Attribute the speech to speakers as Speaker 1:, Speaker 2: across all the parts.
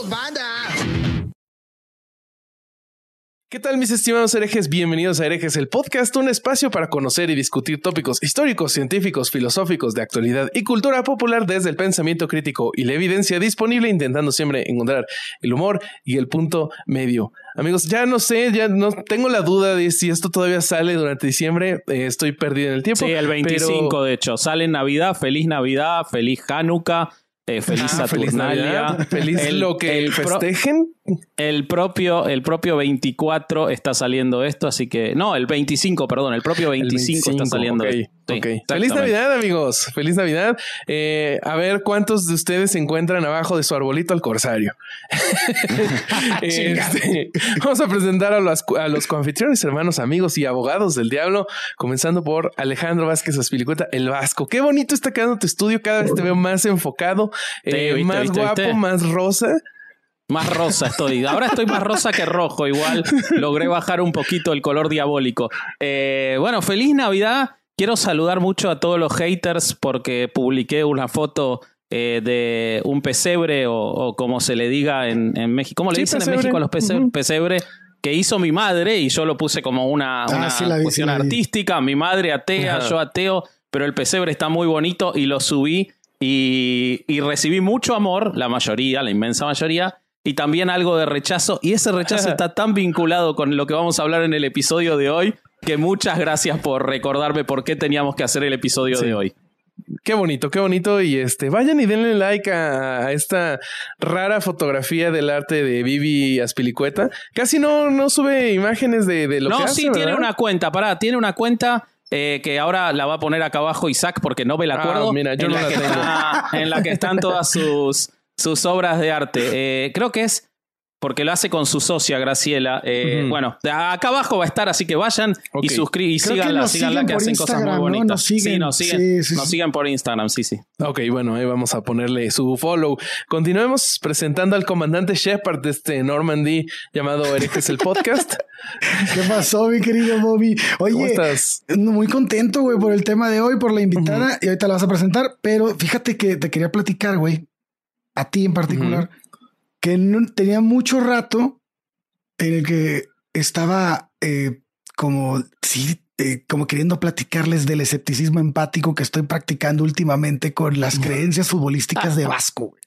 Speaker 1: ¡Vamos, banda!
Speaker 2: ¿Qué tal, mis estimados herejes? Bienvenidos a Herejes, el podcast, un espacio para conocer y discutir tópicos históricos, científicos, filosóficos, de actualidad y cultura popular desde el pensamiento crítico y la evidencia disponible, intentando siempre encontrar el humor y el punto medio. Amigos, ya no sé, ya no tengo la duda de si esto todavía sale durante diciembre. Estoy perdido en el tiempo.
Speaker 3: Sí, el 25 de hecho. Sale en Navidad, feliz Hanukkah. Feliz Saturnalia.
Speaker 2: Feliz lo que festejen.
Speaker 3: El propio 24 está saliendo esto, así que... No, el 25, perdón. El propio 25 está saliendo
Speaker 2: okay,
Speaker 3: esto. Sí,
Speaker 2: okay. Feliz Navidad, amigos. Feliz Navidad. A ver cuántos de ustedes se encuentran abajo de su arbolito al corsario. Vamos a presentar a los coanfitriones, hermanos, amigos y abogados del diablo, comenzando por Alejandro Vázquez Azpilicueta, el Vasco. Qué bonito está quedando tu estudio. Cada vez te veo más enfocado, más guapo, más rosa.
Speaker 3: Más rosa estoy. Ahora estoy más rosa que rojo. Igual logré bajar un poquito el color diabólico. Bueno, feliz Navidad. Quiero saludar mucho a todos los haters porque publiqué una foto de un pesebre o como se le diga en México. ¿Cómo le dicen pesebre en México a los pesebres? Pesebre que hizo mi madre y yo lo puse como una cuestión artística. Mi madre atea, yo ateo, pero el pesebre está muy bonito y lo subí y recibí mucho amor, la inmensa mayoría. Y también algo de rechazo. Y ese rechazo está tan vinculado con lo que vamos a hablar en el episodio de hoy que muchas gracias por recordarme por qué teníamos que hacer el episodio de hoy.
Speaker 2: Qué bonito, qué bonito. Y vayan y denle like a esta rara fotografía del arte de Vivi Azpilicueta. Casi no sube imágenes de lo que hace. No, sí,
Speaker 3: tiene una cuenta. Tiene una cuenta que ahora la va a poner acá abajo Isaac porque no me la acuerdo.
Speaker 2: Mira, yo no la tengo.
Speaker 3: En la que están todas sus obras de arte. Creo que es porque lo hace con su socia Graciela. Bueno, acá abajo va a estar, así que vayan y síganla, que hacen cosas muy bonitas. ¿No? Nos siguen por Instagram, sí.
Speaker 2: Ok, bueno, ahí vamos a ponerle su follow. Continuemos presentando al comandante Shepard de este Normandy llamado Herejes el Podcast.
Speaker 4: ¿Qué pasó, mi querido Bobby? Oye,
Speaker 2: ¿cómo estás?
Speaker 4: Muy contento, güey, por el tema de hoy, por la invitada, y ahorita la vas a presentar, pero fíjate que te quería platicar, güey, a ti en particular, que tenía mucho rato en el que estaba como queriendo platicarles del escepticismo empático que estoy practicando últimamente con las creencias futbolísticas de Vasco, güey.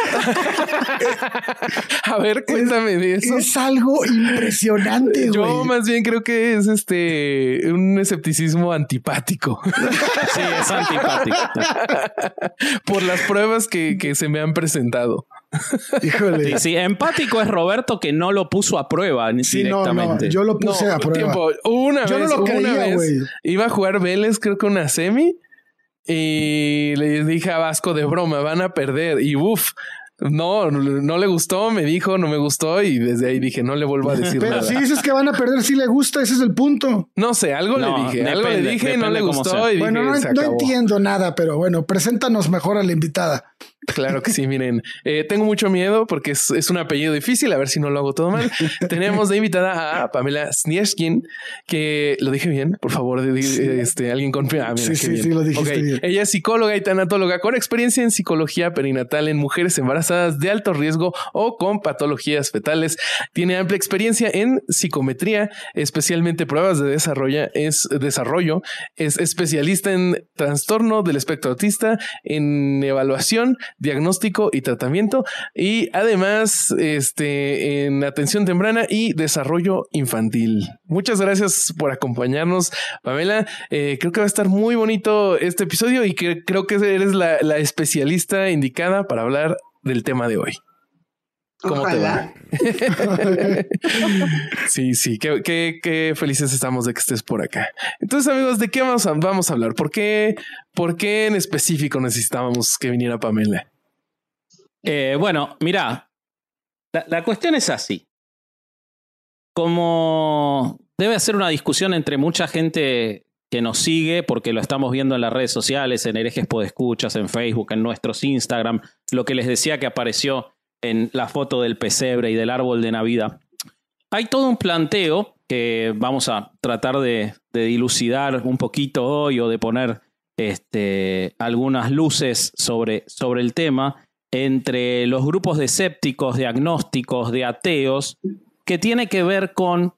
Speaker 2: A ver, cuéntame de eso.
Speaker 4: Es algo impresionante, güey.
Speaker 2: Yo más bien creo que es un escepticismo antipático.
Speaker 3: Sí, es antipático.
Speaker 2: Por las pruebas que se me han presentado.
Speaker 4: Híjole.
Speaker 3: Sí, empático es Roberto que no lo puso a prueba directamente.
Speaker 4: No, yo lo puse a prueba.
Speaker 2: Una vez iba a jugar Vélez, creo que una semi. Y le dije a Vasco de broma, van a perder. Y no le gustó, me dijo, no me gustó. Y desde ahí dije, no le vuelvo a decir nada.
Speaker 4: Pero si dices que van a perder, sí le gusta, ese es el punto.
Speaker 2: No sé, algo le dije, no le gustó. Y
Speaker 4: bueno,
Speaker 2: dije,
Speaker 4: no entiendo nada, pero bueno, preséntanos mejor a la invitada.
Speaker 2: Claro que sí, miren, tengo mucho miedo porque es un apellido difícil, a ver si no lo hago todo mal. Tenemos de invitada a Pamela Snieshkin, que lo dije bien, por favor, alguien confía.
Speaker 4: Sí, lo dijiste bien.
Speaker 2: Ella es psicóloga y tanatóloga con experiencia en psicología perinatal en mujeres embarazadas de alto riesgo o con patologías fetales. Tiene amplia experiencia en psicometría, especialmente pruebas de desarrollo. Es especialista en trastorno del espectro autista, en evaluación, diagnóstico y tratamiento, y además en atención temprana y desarrollo infantil. Muchas gracias por acompañarnos, Pamela. Creo que va a estar muy bonito este episodio y que creo que eres la especialista indicada para hablar del tema de hoy. ¿Cómo
Speaker 1: Ojalá.
Speaker 2: te va? Sí, qué felices estamos de que estés por acá. Entonces, amigos, ¿de qué vamos a hablar? ¿Por qué en específico necesitábamos que viniera Pamela?
Speaker 3: Bueno, mira, la cuestión es así. Como debe ser una discusión entre mucha gente que nos sigue, porque lo estamos viendo en las redes sociales, en Herejes Podescuchas, en Facebook, en nuestros Instagram, lo que les decía que apareció en la foto del pesebre y del árbol de Navidad. Hay todo un planteo que vamos a tratar de dilucidar un poquito hoy o de poner algunas luces sobre el tema, entre los grupos de escépticos, de agnósticos, de ateos, que tiene que ver con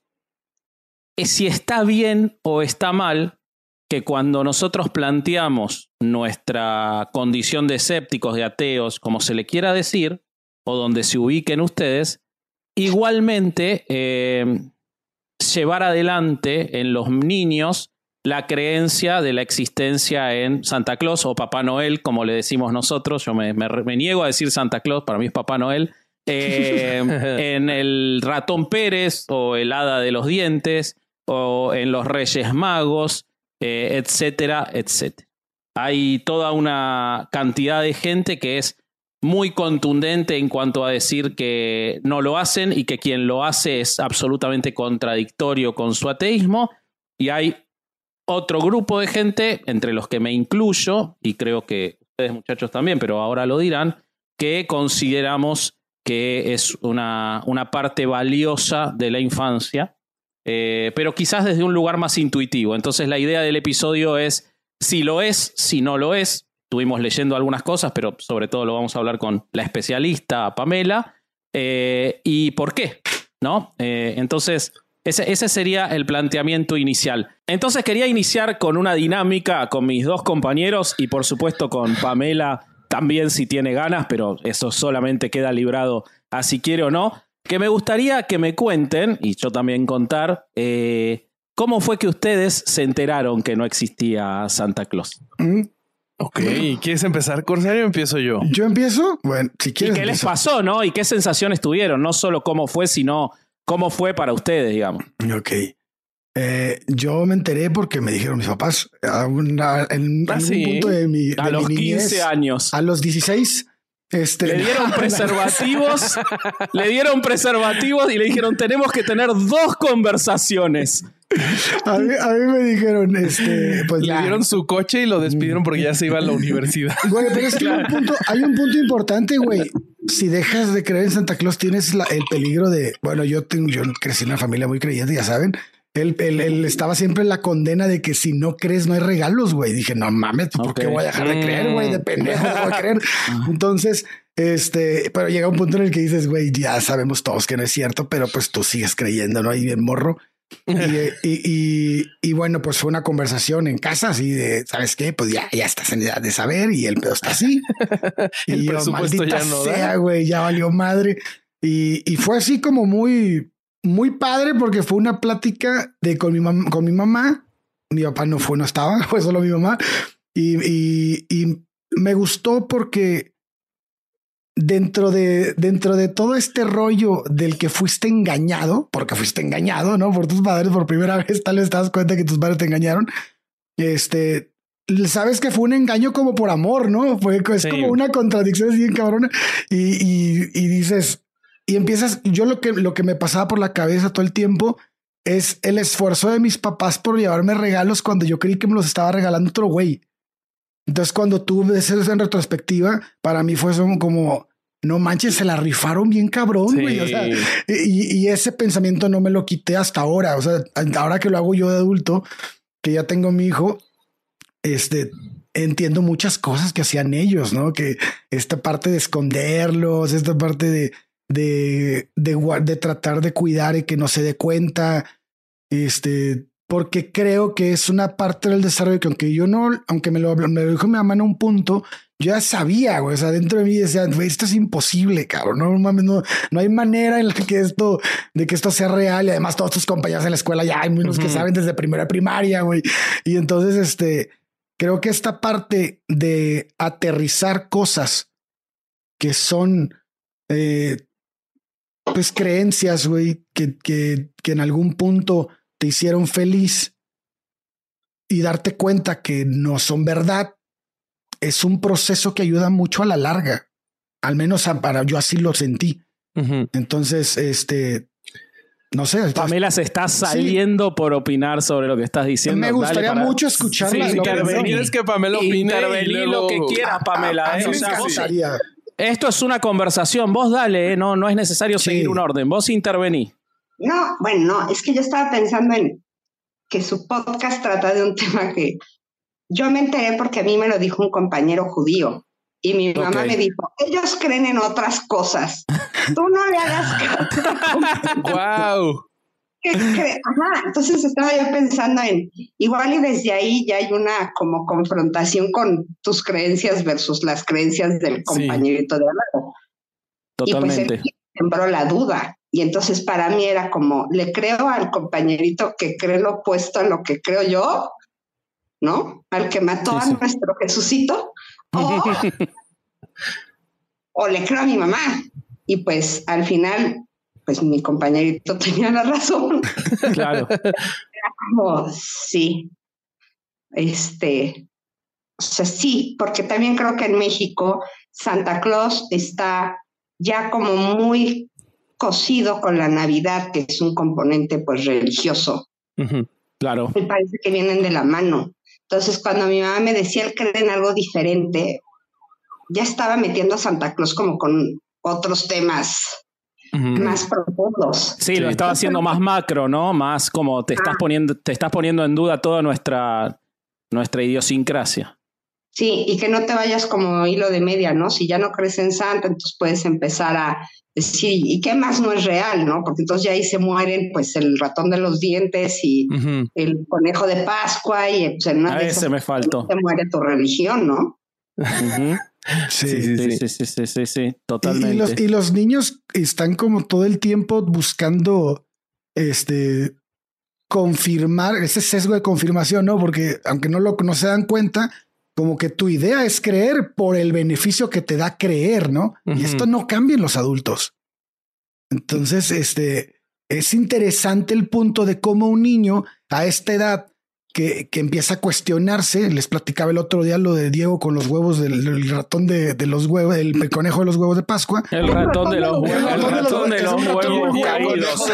Speaker 3: si está bien o está mal que cuando nosotros planteamos nuestra condición de escépticos, de ateos, como se le quiera decir, o donde se ubiquen ustedes, igualmente llevar adelante en los niños la creencia de la existencia en Santa Claus o Papá Noel, como le decimos nosotros. Yo me niego a decir Santa Claus, para mí es Papá Noel. En el ratón Pérez o el hada de los dientes o en los Reyes Magos, etcétera, etcétera. Hay toda una cantidad de gente que es muy contundente en cuanto a decir que no lo hacen y que quien lo hace es absolutamente contradictorio con su ateísmo, y hay otro grupo de gente, entre los que me incluyo, y creo que ustedes muchachos también, pero ahora lo dirán, que consideramos que es una parte valiosa de la infancia, pero quizás desde un lugar más intuitivo. Entonces la idea del episodio es si lo es, si no lo es. Estuvimos leyendo algunas cosas, pero sobre todo lo vamos a hablar con la especialista Pamela, y por qué, ¿no? Entonces ese sería el planteamiento inicial. Entonces quería iniciar con una dinámica con mis dos compañeros y por supuesto con Pamela también si tiene ganas, pero eso solamente queda librado a si quiere o no, que me gustaría que me cuenten, y yo también contar, cómo fue que ustedes se enteraron que no existía Santa Claus.
Speaker 2: Ok, ¿quieres empezar, Corsario, o empiezo yo?
Speaker 4: ¿Yo empiezo? Bueno, si quieres.
Speaker 3: ¿Y qué les pasó, no? ¿Y qué sensaciones tuvieron? No solo cómo fue, sino cómo fue para ustedes, digamos.
Speaker 4: Ok. Yo me enteré porque me dijeron mis papás en algún punto de mi
Speaker 3: a los
Speaker 4: mi niñez,
Speaker 3: 15 años.
Speaker 4: a los 16.
Speaker 3: Le dieron preservativos, le dieron preservativos y le dijeron tenemos que tener 2 conversaciones.
Speaker 4: A mí me dijeron, pues
Speaker 2: le dieron su coche y lo despidieron porque ya se iba a la universidad.
Speaker 4: Güey, pero es que hay un punto importante, güey. Si dejas de creer en Santa Claus, tienes el peligro de, bueno, yo crecí en una familia muy creyente, ya saben. Él estaba siempre en la condena de que si no crees no hay regalos, güey. Dije, no mames, ¿por qué voy a dejar de creer, güey? De pendejo no voy a creer. Entonces, pero llega un punto en el que dices, güey, ya sabemos todos que no es cierto, pero pues tú sigues creyendo, ¿no? Y bien morro. Y bueno, pues fue una conversación en casa así de, ¿sabes qué? Pues ya estás en edad de saber y el pedo está así.
Speaker 2: El
Speaker 4: y
Speaker 2: presupuesto ya no da.
Speaker 4: Güey, ya valió madre. Y fue así como muy padre porque fue una plática con mi mamá. Mi papá no estaba, fue solo mi mamá. Y me gustó porque dentro de todo este rollo del que fuiste engañado, porque fuiste engañado, ¿no? Por tus padres por primera vez, tal vez te das cuenta que tus padres te engañaron. Sabes que fue un engaño como por amor, ¿no? Es como una contradicción así bien cabrona. Y dices, y empiezas, yo lo que me pasaba por la cabeza todo el tiempo es el esfuerzo de mis papás por llevarme regalos cuando yo creí que me los estaba regalando otro güey. Entonces, cuando tú ves eso en retrospectiva, para mí fue como, no manches, se la rifaron bien cabrón, güey. O sea, y ese pensamiento no me lo quité hasta ahora. O sea, ahora que lo hago yo de adulto, que ya tengo mi hijo, entiendo muchas cosas que hacían ellos, ¿no? Que esta parte de esconderlos, esta parte de tratar de cuidar y que no se dé cuenta, porque creo que es una parte del desarrollo que aunque me lo dijo mi mamá en un punto, yo ya sabía, güey. O sea, dentro de mí decía, güey, esto es imposible, cabrón. No mames, no hay manera en la que esto sea real. Y además todos tus compañeros en la escuela ya hay unos que saben desde primera primaria, güey. Y entonces, creo que esta parte de aterrizar cosas que son, pues creencias, güey, que en algún punto te hicieron feliz y darte cuenta que no son verdad, es un proceso que ayuda mucho a la larga. Al menos yo así lo sentí. Entonces, no sé.
Speaker 3: Pamela se está saliendo por opinar sobre lo que estás diciendo.
Speaker 4: Me gustaría mucho escucharla.
Speaker 2: Sí, intervenir es que Pamela opine.
Speaker 3: Intervenir lo que quieras, Pamela.
Speaker 4: Me encantaría.
Speaker 3: Esto es una conversación. Vos dale, no es necesario seguir un orden. Vos intervení.
Speaker 1: No, bueno, no, es que yo estaba pensando en que su podcast trata de un tema que yo me enteré porque a mí me lo dijo un compañero judío. Y mi mamá me dijo, ellos creen en otras cosas. Tú no le hagas caso.
Speaker 2: ¡Wow!
Speaker 1: Ajá, entonces estaba yo pensando en, igual y desde ahí ya hay una como confrontación con tus creencias versus las creencias del compañerito de al lado.
Speaker 3: Totalmente.
Speaker 1: Y pues él sembró la duda. Y entonces para mí era como, le creo al compañerito que cree lo opuesto a lo que creo yo, ¿no? Al que mató a nuestro Jesucito. O le creo a mi mamá. Y pues al final, pues mi compañerito tenía la razón.
Speaker 3: Claro.
Speaker 1: Era como, sí. O sea, sí, porque también creo que en México Santa Claus está ya como muy cosido con la Navidad, que es un componente pues religioso.
Speaker 3: Claro.
Speaker 1: Me parece que vienen de la mano. Entonces, cuando mi mamá me decía él cree en algo diferente, ya estaba metiendo a Santa Claus como con otros temas más profundos.
Speaker 3: Sí, lo estaba haciendo más macro, ¿no? Más como te estás poniendo en duda toda nuestra idiosincrasia.
Speaker 1: Sí, y que no te vayas como hilo de media, ¿no? Si ya no crees en Santa, entonces puedes empezar a decir, ¿y qué más no es real, no? Porque entonces ya ahí se mueren, pues, el ratón de los dientes y el conejo de Pascua y pues, en una
Speaker 3: a
Speaker 1: de
Speaker 3: ese
Speaker 1: esas
Speaker 3: me faltó.
Speaker 1: se muere tu religión, ¿no?
Speaker 3: Sí, totalmente.
Speaker 4: Y los niños están como todo el tiempo buscando confirmar ese sesgo de confirmación, ¿no? Porque aunque no se dan cuenta, como que tu idea es creer por el beneficio que te da creer, ¿no? Y esto no cambia en los adultos. Entonces, es interesante el punto de cómo un niño a esta edad que empieza a cuestionarse. Les platicaba el otro día lo de Diego con los huevos del ratón de los huevos, el conejo de los huevos de Pascua.
Speaker 3: El ratón de los huevos caídos.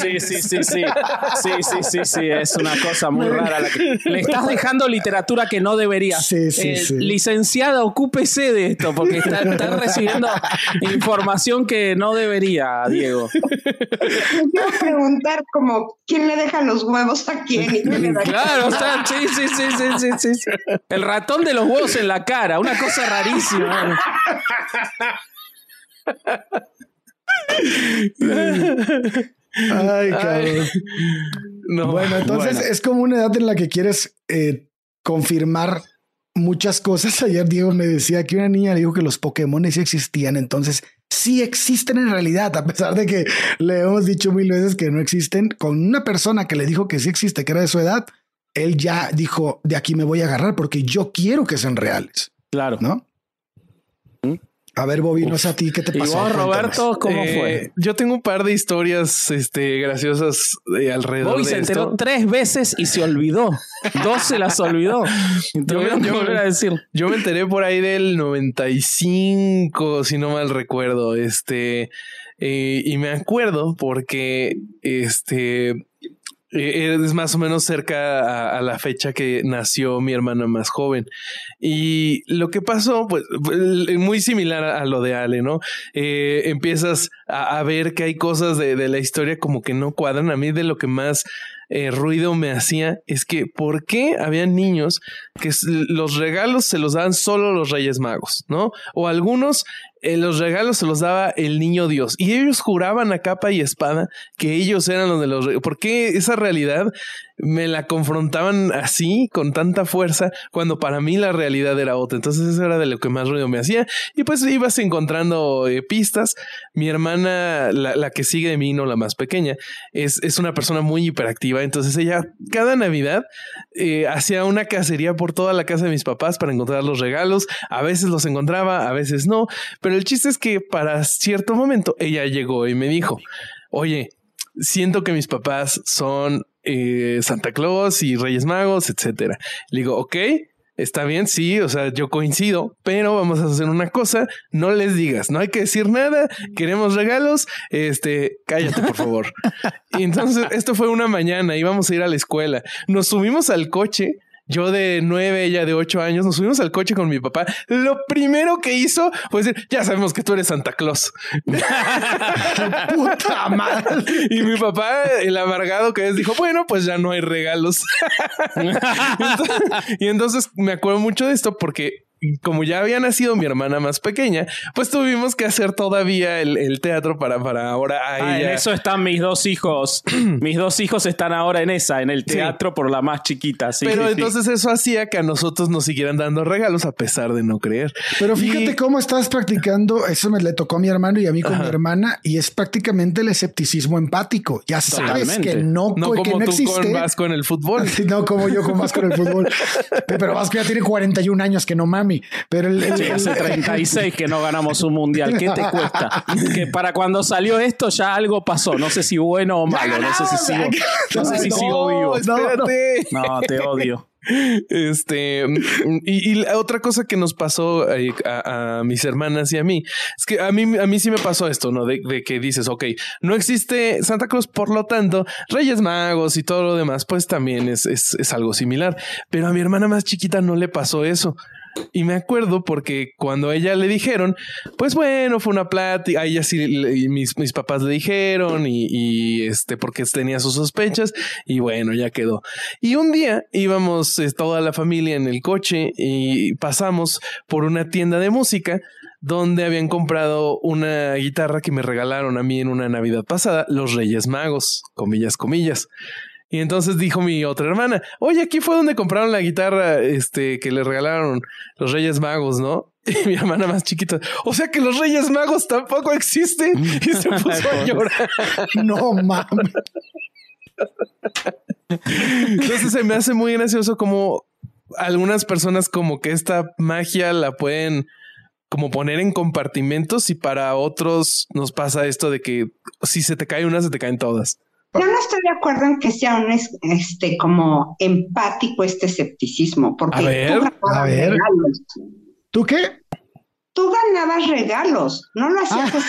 Speaker 3: Sí, es una cosa muy rara. Le estás dejando literatura que no debería. Licenciada, ocúpese de esto, porque está recibiendo información que no debería, Diego.
Speaker 1: Me quiero preguntar como, ¿quién le deja los huevos a quién? ¿Y quién le da
Speaker 3: claro, sí. El ratón de los huevos en la cara, una cosa rarísima.
Speaker 4: Ay, cabrón. No, bueno, entonces es como una edad en la que quieres confirmar muchas cosas. Ayer Diego me decía que una niña le dijo que los Pokémon sí existían, entonces sí existen en realidad, a pesar de que le hemos dicho 1000 veces que no existen. Con una persona que le dijo que sí existe, que era de su edad, él ya dijo, de aquí me voy a agarrar porque yo quiero que sean reales.
Speaker 3: Claro.
Speaker 4: ¿No? A ver, Bobby, no sé a ti, ¿qué te pasó?
Speaker 3: ¿Y vos, Roberto, cómo fue?
Speaker 2: Yo tengo un par de historias graciosas alrededor
Speaker 3: Bobby
Speaker 2: de
Speaker 3: se enteró
Speaker 2: esto.
Speaker 3: 3 veces y se olvidó. 2 se las olvidó. Volver a decir.
Speaker 2: Yo me enteré por ahí del 95, si no mal recuerdo. Y me acuerdo porque es más o menos cerca a la fecha que nació mi hermana más joven. Y lo que pasó, pues, muy similar a lo de Ale, ¿no? Empiezas a ver que hay cosas de la historia como que no cuadran. A mí de lo que más ruido me hacía es que ¿por qué había niños que los regalos se los daban solo los Reyes Magos, ¿no? O algunos los regalos se los daba el niño Dios y ellos juraban a capa y espada que ellos eran los de los reyes? ¿Por qué esa realidad me la confrontaban así con tanta fuerza cuando para mí la realidad era otra? Entonces eso era de lo que más ruido me hacía y pues ibas encontrando pistas. Mi hermana, la que sigue de mí, no la más pequeña, es una persona muy hiperactiva. Entonces ella cada Navidad hacía una cacería por toda la casa de mis papás para encontrar los regalos. A veces los encontraba, a veces no, pero el chiste es que para cierto momento ella llegó y me dijo, oye, siento que mis papás son Santa Claus y Reyes Magos, etcétera. Le digo, ok, está bien, sí, o sea, yo coincido, pero vamos a hacer una cosa, no les digas, no hay que decir nada, queremos regalos, cállate por favor. Y entonces esto fue una mañana, íbamos a ir a la escuela, nos subimos al coche. Yo de 9, ella de 8 años, nos subimos al coche con mi papá. Lo primero que hizo fue decir, ya sabemos que tú eres Santa Claus.
Speaker 4: ¡Puta madre!
Speaker 2: Y mi papá, el amargado que es, dijo, bueno, pues ya no hay regalos. Y entonces me acuerdo mucho de esto porque como ya había nacido mi hermana más pequeña, pues tuvimos que hacer todavía el teatro para ahora a ella.
Speaker 3: En eso están mis 2 hijos. Mis 2 hijos están ahora en el teatro por la más chiquita. Sí,
Speaker 2: pero
Speaker 3: sí,
Speaker 2: entonces eso hacía que a nosotros nos siguieran dando regalos a pesar de no creer.
Speaker 4: Pero fíjate cómo estás practicando. Eso le tocó a mi hermano y a mí con mi hermana, y es prácticamente el escepticismo empático. Ya sabes que no
Speaker 2: como
Speaker 4: que no
Speaker 2: tú
Speaker 4: existe.
Speaker 2: con Vasco en el fútbol.
Speaker 4: No como yo con Vasco en el fútbol. Pero Vasco ya tiene 41 años, que no mami. Pero
Speaker 3: hace 36 que no ganamos un mundial. ¿Qué te cuesta? Que para cuando salió esto ya algo pasó. No sé si bueno o malo. No sé si sigo vivo.
Speaker 2: Espérate.
Speaker 3: No, te odio.
Speaker 2: Y la otra cosa que nos pasó a mis hermanas y a mí es que a mí sí me pasó esto, ¿no? De que dices, ok, no existe Santa Claus, por lo tanto, Reyes Magos y todo lo demás, pues también es algo similar. Pero a mi hermana más chiquita no le pasó eso. Y me acuerdo porque cuando a ella le dijeron, pues bueno, fue una plática, a ella sí, mis papás le dijeron y porque tenía sus sospechas y bueno, ya quedó. Y un día íbamos toda la familia en el coche y pasamos por una tienda de música donde habían comprado una guitarra que me regalaron a mí en una Navidad pasada, los Reyes Magos, comillas, comillas. Y entonces dijo mi otra hermana, oye, aquí fue donde compraron la guitarra que le regalaron los Reyes Magos, ¿no? Y mi hermana más chiquita, o sea que los Reyes Magos tampoco existen. Y se puso a llorar.
Speaker 4: No mames.
Speaker 2: Entonces se me hace muy gracioso como algunas personas como que esta magia la pueden como poner en compartimentos y para otros nos pasa esto de que si se te cae una, se te caen todas.
Speaker 1: Yo no estoy de acuerdo en que sea un como empático este escepticismo, porque tú ganabas regalos.
Speaker 4: ¿Tú qué?
Speaker 1: Tú ganabas regalos, no lo hacías así.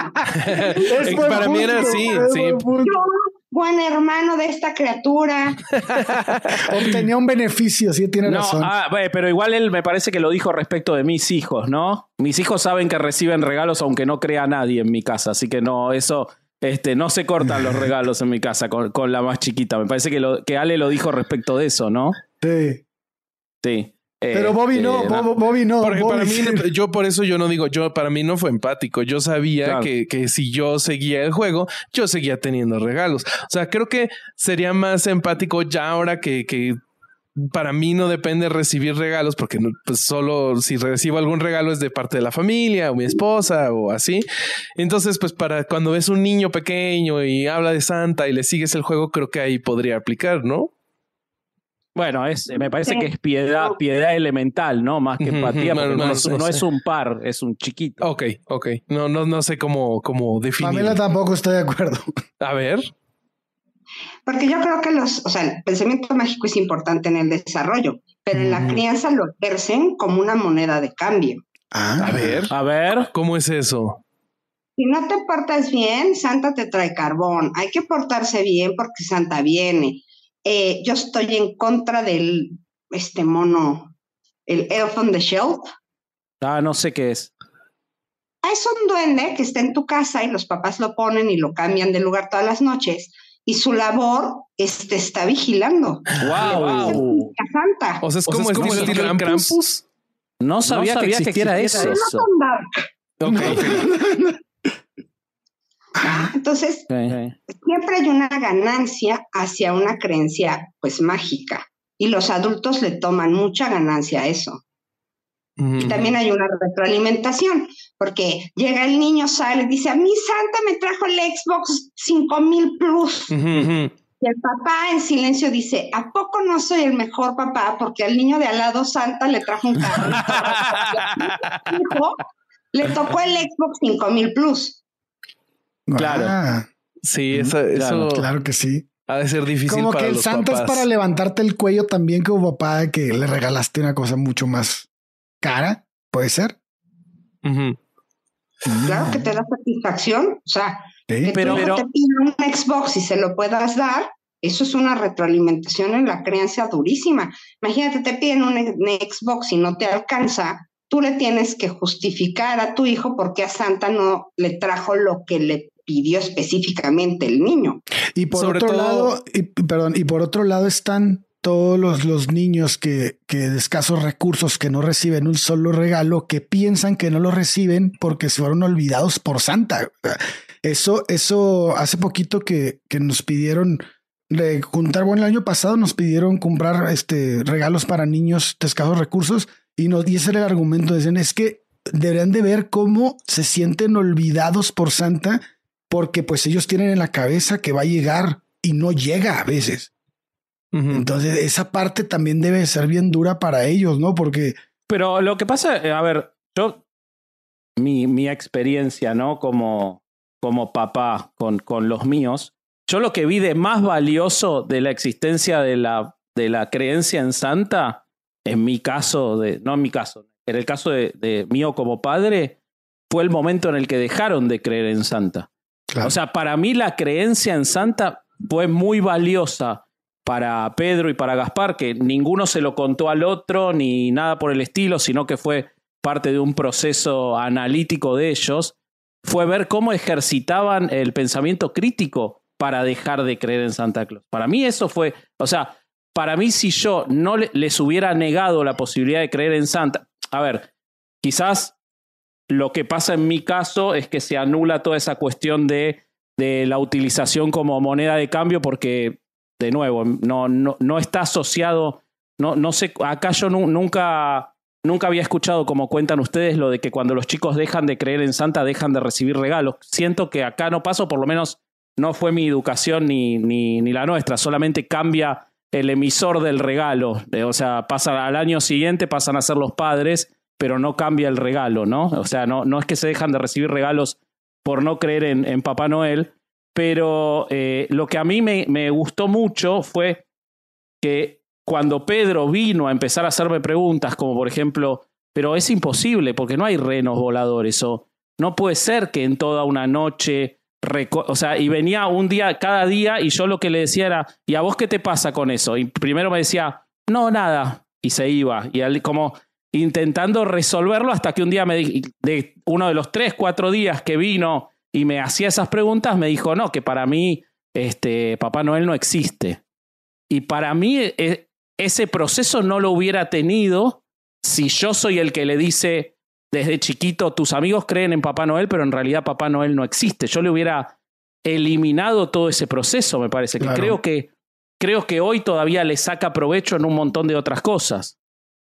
Speaker 2: Para mí era así, sí.
Speaker 1: Buen hermano de esta criatura.
Speaker 4: Obtenía un beneficio, sí, tiene razón.
Speaker 3: Pero igual él me parece que lo dijo respecto de mis hijos, ¿no? Mis hijos saben que reciben regalos aunque no crea nadie en mi casa, así que no, eso... no se cortan los regalos en mi casa con la más chiquita. Me parece que Ale lo dijo respecto de eso, ¿no?
Speaker 4: Sí.
Speaker 3: Sí.
Speaker 4: Pero Bobby no, Bobby no.
Speaker 2: Porque
Speaker 4: Bobby
Speaker 2: para mí,
Speaker 4: sí.
Speaker 2: yo por eso yo no digo, para mí no fue empático. Yo sabía que si yo seguía el juego, yo seguía teniendo regalos. O sea, creo que sería más empático ya ahora que para mí no depende recibir regalos porque pues solo si recibo algún regalo es de parte de la familia o mi esposa o así. Entonces, pues para cuando ves un niño pequeño y habla de Santa y le sigues el juego, creo que ahí podría aplicar, ¿no?
Speaker 3: Bueno, me parece que es piedad elemental, ¿no? Más que empatía, porque no es un par, es un chiquito.
Speaker 2: Ok. No sé cómo definir.
Speaker 4: Pamela tampoco estoy de acuerdo.
Speaker 2: A ver.
Speaker 1: Porque yo creo que el pensamiento mágico es importante en el desarrollo, pero en la crianza lo ejercen como una moneda de cambio.
Speaker 2: A ver, ¿cómo es eso?
Speaker 1: Si no te portas bien, Santa te trae carbón. Hay que portarse bien porque Santa viene. Yo estoy en contra del mono, el Elf on the Shelf.
Speaker 3: No sé qué es.
Speaker 1: Es un duende que está en tu casa y los papás lo ponen y lo cambian de lugar todas las noches. Y su labor está vigilando.
Speaker 3: ¡Wow!
Speaker 1: A Santa.
Speaker 2: O sea, es como el estilo Krampus.
Speaker 3: No sabía que existiera eso.
Speaker 1: Entonces, siempre hay una ganancia hacia una creencia, pues, mágica. Y los adultos le toman mucha ganancia a eso. Y también hay una retroalimentación, porque llega el niño, sale y dice, a mí Santa me trajo el Xbox 5000 Plus. Y el papá en silencio dice, ¿a poco no soy el mejor papá? Porque al niño de al lado Santa le trajo un carro. Hijo, le tocó el Xbox 5000 Plus.
Speaker 3: Claro.
Speaker 2: Sí, eso
Speaker 4: claro que sí.
Speaker 2: Ha de ser difícil
Speaker 4: como
Speaker 2: para
Speaker 4: que el
Speaker 2: los
Speaker 4: Santa
Speaker 2: papás.
Speaker 4: Es para levantarte el cuello también como papá, que le regalaste una cosa mucho más cara, ¿puede ser?
Speaker 1: Claro que te da satisfacción, o sea,
Speaker 4: ¿sí?
Speaker 1: que pero te pida un Xbox y se lo puedas dar, eso es una retroalimentación en la crianza durísima. Imagínate, te piden un Xbox y no te alcanza, tú le tienes que justificar a tu hijo por qué a Santa no le trajo lo que le pidió específicamente el niño.
Speaker 4: Y por otro lado, y por otro lado están todos los niños que de escasos recursos que no reciben un solo regalo, que piensan que no lo reciben porque se fueron olvidados por Santa. Eso hace poquito que nos pidieron juntar, bueno, el año pasado nos pidieron comprar regalos para niños de escasos recursos y ese era el argumento. Decían, es que deberían de ver cómo se sienten olvidados por Santa porque pues ellos tienen en la cabeza que va a llegar y no llega a veces. Entonces esa parte también debe ser bien dura para ellos, ¿no? Porque...
Speaker 3: Pero lo que pasa, a ver, mi experiencia, ¿no? Como papá con los míos, yo lo que vi de más valioso de la existencia de la creencia en Santa, en mi caso, no en mi caso, en el caso de mío como padre, fue el momento en el que dejaron de creer en Santa. Claro. O sea, para mí la creencia en Santa fue muy valiosa para Pedro y para Gaspar, que ninguno se lo contó al otro ni nada por el estilo, sino que fue parte de un proceso analítico de ellos, fue ver cómo ejercitaban el pensamiento crítico para dejar de creer en Santa Claus. Para mí eso fue, o sea, para mí si yo no les hubiera negado la posibilidad de creer en Santa, a ver, quizás lo que pasa en mi caso es que se anula toda esa cuestión de la utilización como moneda de cambio porque, de nuevo, no está asociado, no sé, acá yo nunca había escuchado, como cuentan ustedes, lo de que cuando los chicos dejan de creer en Santa dejan de recibir regalos. Siento que acá no pasó, por lo menos no fue mi educación ni la nuestra, solamente cambia el emisor del regalo. O sea, pasa al año siguiente, pasan a ser los padres, pero no cambia el regalo, ¿no? O sea, no es que se dejan de recibir regalos por no creer en Papá Noel, pero lo que a mí me gustó mucho fue que cuando Pedro vino a empezar a hacerme preguntas, como por ejemplo, pero es imposible porque no hay renos voladores, o no puede ser que en toda una noche, o sea, y venía un día, cada día, y yo lo que le decía era, ¿y a vos qué te pasa con eso? Y primero me decía, no, nada, y se iba, y él como intentando resolverlo hasta que un día de uno de los 3-4 días que vino y me hacía esas preguntas, me dijo, no, que para mí Papá Noel no existe. Y para mí ese proceso no lo hubiera tenido si yo soy el que le dice desde chiquito, tus amigos creen en Papá Noel, pero en realidad Papá Noel no existe. Yo le hubiera eliminado todo ese proceso, me parece. Claro. Creo que hoy todavía le saca provecho en un montón de otras cosas.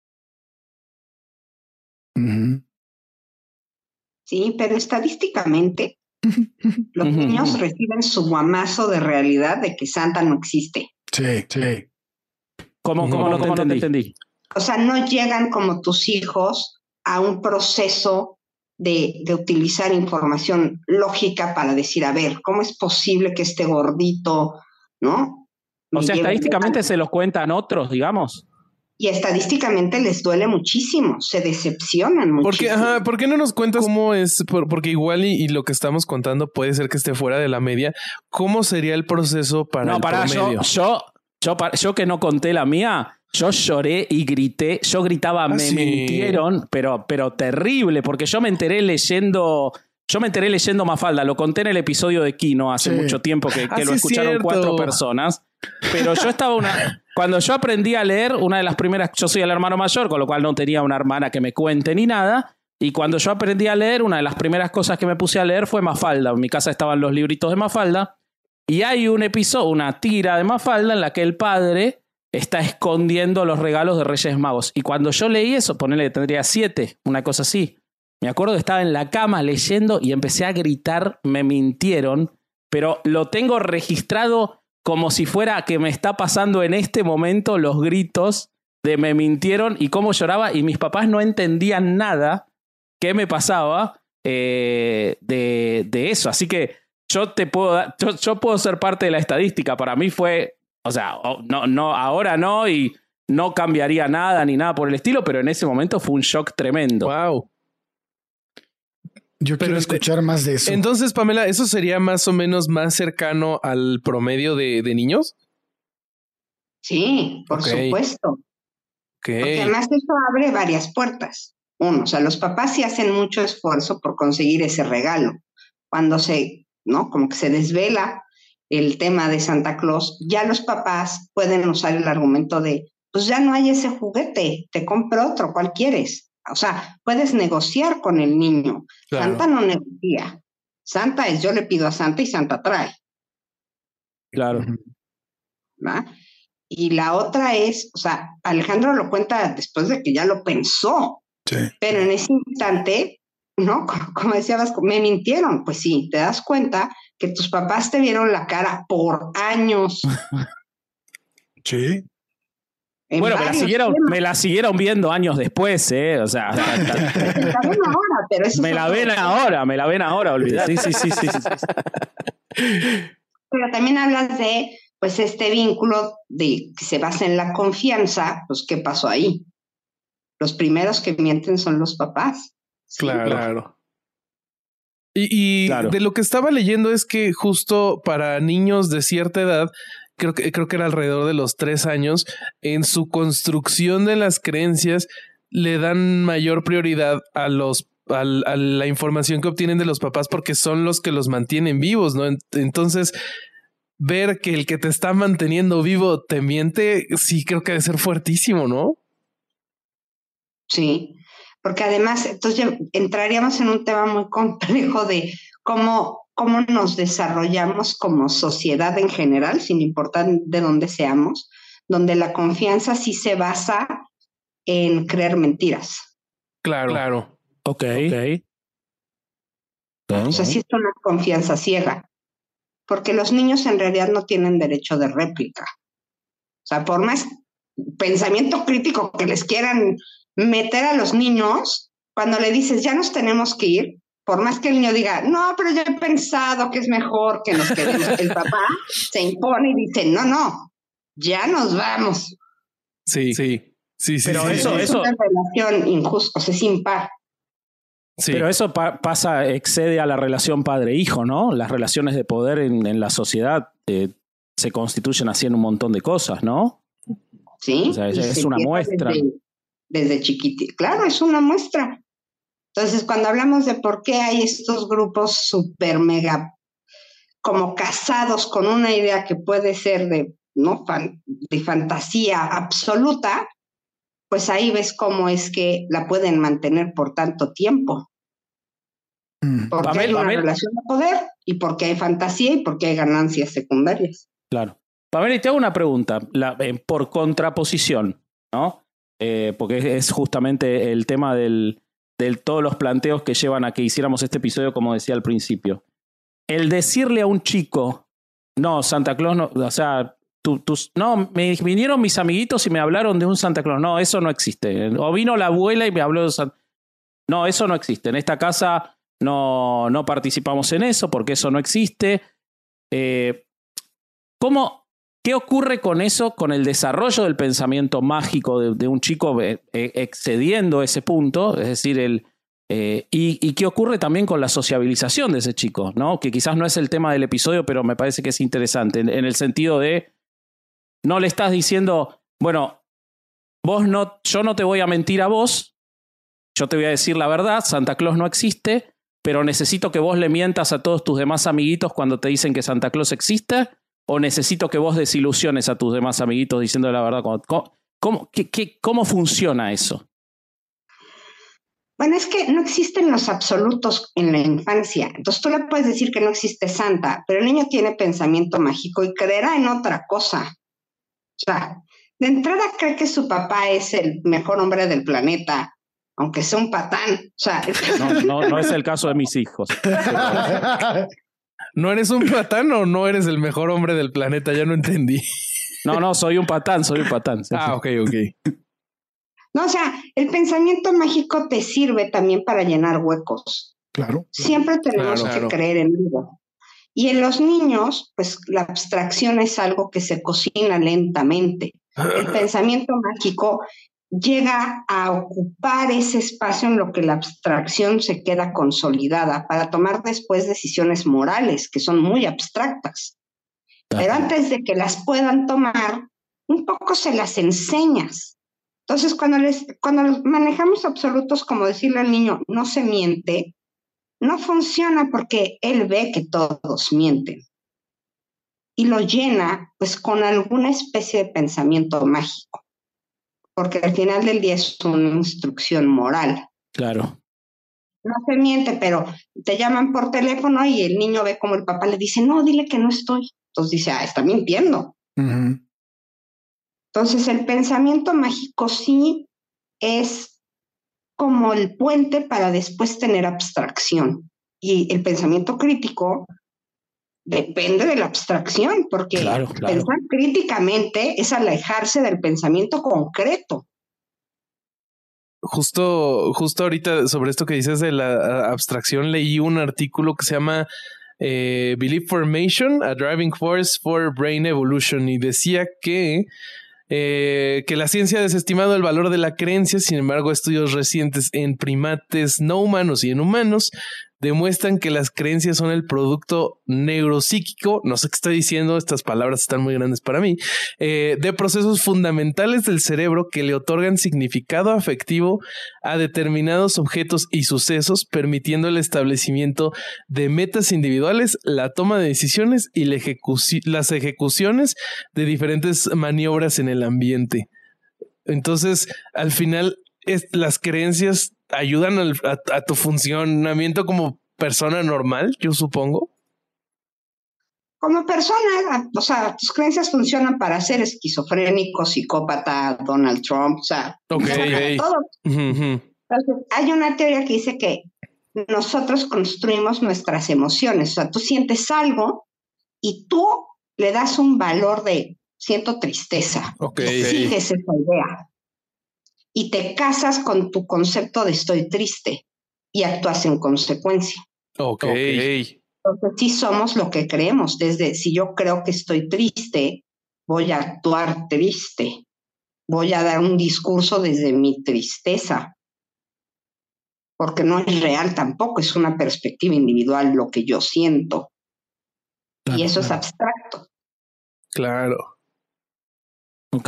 Speaker 1: Sí, pero estadísticamente los niños reciben su guamazo de realidad de que Santa no existe.
Speaker 4: Sí.
Speaker 3: ¿Cómo no te entendí?
Speaker 1: O sea, no llegan como tus hijos a un proceso de utilizar información lógica para decir, a ver, ¿cómo es posible que este gordito, ¿no?
Speaker 3: O sea, estadísticamente se los cuentan otros, digamos.
Speaker 1: Y estadísticamente les duele muchísimo, se decepcionan muchísimo.
Speaker 2: ¿Por qué no nos cuentas cómo es? Porque igual y lo que estamos contando puede ser que esté fuera de la media. ¿Cómo sería el proceso para el promedio?
Speaker 3: Yo que no conté la mía, yo lloré y grité. Yo gritaba, me mintieron, pero terrible, porque yo me enteré leyendo Mafalda. Lo conté en el episodio de Kino hace mucho tiempo que lo escucharon 4 personas. Pero yo cuando yo aprendí a leer, una de las primeras, yo soy el hermano mayor, con lo cual no tenía una hermana que me cuente ni nada. Y cuando yo aprendí a leer, una de las primeras cosas que me puse a leer fue Mafalda. En mi casa estaban los libritos de Mafalda. Y hay un episodio, una tira de Mafalda en la que el padre está escondiendo los regalos de Reyes Magos. Y cuando yo leí eso, ponele que tendría 7, una cosa así. Me acuerdo que estaba en la cama leyendo y empecé a gritar, me mintieron, pero lo tengo registrado como si fuera que me está pasando en este momento los gritos de me mintieron y cómo lloraba, y mis papás no entendían nada que me pasaba de eso. Así que yo puedo ser parte de la estadística. Para mí fue, o sea, no, ahora no, y no cambiaría nada ni nada por el estilo, pero en ese momento fue un shock tremendo.
Speaker 2: Wow.
Speaker 4: Yo quiero escuchar más de eso.
Speaker 2: Entonces, Pamela, ¿eso sería más o menos más cercano al promedio de niños?
Speaker 1: Sí, por supuesto.
Speaker 2: Okay.
Speaker 1: Porque además eso abre varias puertas. Uno, o sea, los papás sí hacen mucho esfuerzo por conseguir ese regalo. Cuando como que se desvela el tema de Santa Claus, ya los papás pueden usar el argumento de, pues ya no hay ese juguete, te compro otro, ¿cuál quieres? O sea, puedes negociar con el niño.
Speaker 2: Claro.
Speaker 1: Santa no negocia. Santa es, yo le pido a Santa y Santa trae.
Speaker 3: Claro.
Speaker 1: ¿Va? Y la otra es, o sea, Alejandro lo cuenta después de que ya lo pensó,
Speaker 4: Sí.
Speaker 1: pero en ese instante, ¿no? Como decías, me mintieron. Pues sí, te das cuenta que tus papás te vieron la cara por años.
Speaker 4: Sí.
Speaker 3: Bueno, me la siguieron viendo años después, O sea,
Speaker 1: ahora, pero eso
Speaker 3: me la ven ahora, olvidate. Sí.
Speaker 1: Pero también hablas de, pues, este vínculo de que se basa en la confianza. Pues, ¿qué pasó ahí? Los primeros que mienten son los papás. ¿Sí?
Speaker 2: Claro. Y
Speaker 3: claro.
Speaker 2: De lo que estaba leyendo es que justo para niños de cierta edad, creo que era alrededor de los 3 años, en su construcción de las creencias le dan mayor prioridad a la información que obtienen de los papás porque son los que los mantienen vivos, ¿no? Entonces, ver que el que te está manteniendo vivo te miente, sí creo que debe ser fuertísimo, ¿no?
Speaker 1: Sí, porque además, entonces entraríamos en un tema muy complejo de cómo nos desarrollamos como sociedad en general, sin importar de dónde seamos, donde la confianza sí se basa en creer mentiras.
Speaker 2: Claro.
Speaker 3: Ok.
Speaker 1: O sea, sí es una confianza ciega, porque los niños en realidad no tienen derecho de réplica. O sea, por más pensamiento crítico que les quieran meter a los niños, cuando le dices, ya nos tenemos que ir, por más que el niño diga, no, pero yo he pensado que es mejor que nos quedemos, el papá se impone y dice, no, ya nos vamos.
Speaker 2: Sí.
Speaker 3: Pero
Speaker 1: Es una relación injusta, o sea, es impar.
Speaker 2: Sí.
Speaker 3: Pero eso excede a la relación padre-hijo, ¿no? Las relaciones de poder en la sociedad se constituyen así en un montón de cosas, ¿no?
Speaker 1: Sí.
Speaker 3: O sea, es una muestra.
Speaker 1: Desde chiquitito. Claro, es una muestra. Entonces, cuando hablamos de por qué hay estos grupos súper mega como casados con una idea que puede ser de fantasía absoluta, pues ahí ves cómo es que la pueden mantener por tanto tiempo. Porque hay una relación de poder y porque hay fantasía y porque hay ganancias secundarias.
Speaker 3: Claro. Pamela, y te hago una pregunta, por contraposición, ¿no? Porque es justamente el tema de todos los planteos que llevan a que hiciéramos este episodio, como decía al principio. El decirle a un chico, no, Santa Claus no, o sea, no, me vinieron mis amiguitos y me hablaron de un Santa Claus. No, eso no existe. O vino la abuela y me habló de Santa. No, eso no existe. En esta casa no participamos en eso porque eso no existe. ¿Qué ocurre con eso, con el desarrollo del pensamiento mágico de un chico excediendo ese punto? Es decir, y qué ocurre también con la sociabilización de ese chico, ¿no? Que quizás no es el tema del episodio, pero me parece que es interesante, en el sentido de no le estás diciendo, bueno, yo no te voy a mentir a vos, yo te voy a decir la verdad, Santa Claus no existe, pero necesito que vos le mientas a todos tus demás amiguitos cuando te dicen que Santa Claus existe, o necesito que vos desilusiones a tus demás amiguitos diciendo la verdad. ¿Cómo funciona eso?
Speaker 1: Bueno, es que no existen los absolutos en la infancia. Entonces tú le puedes decir que no existe Santa, pero el niño tiene pensamiento mágico y creerá en otra cosa. O sea, de entrada cree que su papá es el mejor hombre del planeta, aunque sea un patán. O sea,
Speaker 3: no es el caso de mis hijos.
Speaker 2: ¿No eres un patán o no eres el mejor hombre del planeta? Ya no entendí.
Speaker 3: No, soy un patán. Sí.
Speaker 2: Ok.
Speaker 1: No, o sea, el pensamiento mágico te sirve también para llenar huecos.
Speaker 4: Claro.
Speaker 1: Siempre tenemos que creer en algo. Y en los niños, pues la abstracción es algo que se cocina lentamente. El pensamiento mágico llega a ocupar ese espacio en lo que la abstracción se queda consolidada para tomar después decisiones morales que son muy abstractas. Pero antes de que las puedan tomar, un poco se las enseñas. Entonces, cuando manejamos absolutos, como decirle al niño, no se miente, no funciona porque él ve que todos mienten. y lo llena pues con alguna especie de pensamiento mágico, porque al final del día es una instrucción moral.
Speaker 3: Claro.
Speaker 1: No se miente, pero te llaman por teléfono y el niño ve como el papá le dice, no, dile que no estoy. Entonces dice, está mintiendo.
Speaker 4: Uh-huh.
Speaker 1: Entonces el pensamiento mágico sí es como el puente para después tener abstracción. Y el pensamiento crítico depende de la abstracción, porque pensar críticamente es alejarse del pensamiento concreto.
Speaker 2: Justo ahorita sobre esto que dices de la abstracción, leí un artículo que se llama Belief Formation, a Driving Force for Brain Evolution, y decía que la ciencia ha desestimado el valor de la creencia. Sin embargo, estudios recientes en primates no humanos y en humanos demuestran que las creencias son el producto neuropsíquico, no sé qué estoy diciendo, estas palabras están muy grandes para mí, de procesos fundamentales del cerebro que le otorgan significado afectivo a determinados objetos y sucesos, permitiendo el establecimiento de metas individuales, la toma de decisiones y las ejecuciones de diferentes maniobras en el ambiente. Entonces, al final, las creencias ayudan a tu funcionamiento como persona normal, yo supongo.
Speaker 1: Como persona, o sea, tus creencias funcionan para ser esquizofrénico, psicópata, Donald Trump, o sea, todo.
Speaker 2: Uh-huh.
Speaker 1: Entonces, hay una teoría que dice que nosotros construimos nuestras emociones, o sea, tú sientes algo y tú le das un valor de siento tristeza, y sigues esa idea. Y te casas con tu concepto de estoy triste y actúas en consecuencia. Entonces sí somos lo que creemos. Desde si yo creo que estoy triste, voy a actuar triste. Voy a dar un discurso desde mi tristeza. Porque no es real tampoco, es una perspectiva individual lo que yo siento. Y eso es abstracto.
Speaker 2: Claro.
Speaker 3: Ok.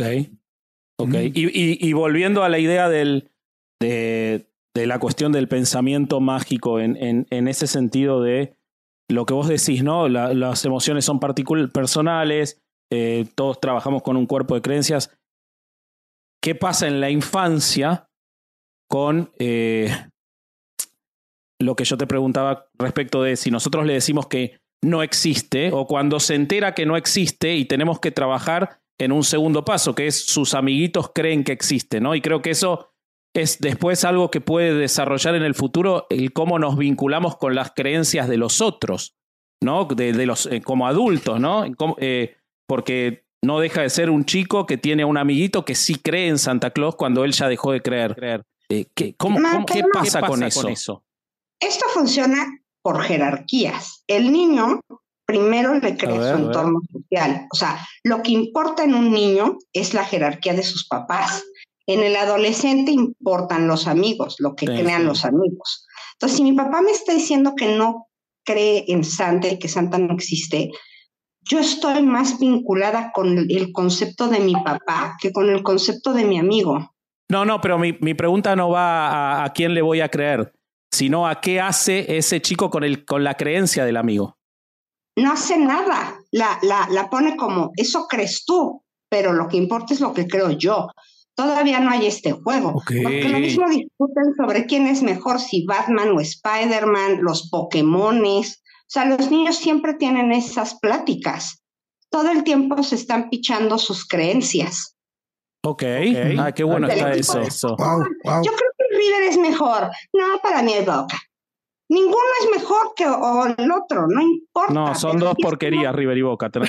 Speaker 3: Y volviendo a la idea de la cuestión del pensamiento mágico en ese sentido de lo que vos decís, ¿no? Las emociones son personales, todos trabajamos con un cuerpo de creencias. ¿Qué pasa en la infancia con lo que yo te preguntaba respecto de si nosotros le decimos que no existe o cuando se entera que no existe y tenemos que trabajar en un segundo paso, que es sus amiguitos creen que existe, ¿no? Y creo que eso es después algo que puede desarrollar en el futuro, el cómo nos vinculamos con las creencias de los otros, ¿no? De los como adultos, ¿no? Porque no deja de ser un chico que tiene un amiguito que sí cree en Santa Claus cuando él ya dejó de creer. ¿Qué pasa con eso?
Speaker 1: Esto funciona por jerarquías. El niño primero le crea su entorno social. O sea, lo que importa en un niño es la jerarquía de sus papás. En el adolescente importan los amigos, lo que crean los amigos. Entonces, si mi papá me está diciendo que no cree en Santa y que Santa no existe, yo estoy más vinculada con el concepto de mi papá que con el concepto de mi amigo.
Speaker 3: No, pero mi pregunta no va a quién le voy a creer, sino a qué hace ese chico con la creencia del amigo.
Speaker 1: No hace nada, la pone como, eso crees tú, pero lo que importa es lo que creo yo. Todavía no hay este juego, porque lo mismo discuten sobre quién es mejor, si Batman o Spider-Man, los Pokémones. O sea, los niños siempre tienen esas pláticas. Todo el tiempo se están pichando sus creencias.
Speaker 3: Okay. Ah, qué bueno está eso.
Speaker 4: Wow.
Speaker 1: Yo creo que River es mejor. No, para mí es Boca. Ninguno es mejor que el otro, no importa.
Speaker 3: No, son dos porquerías, River y Boca.
Speaker 1: Yo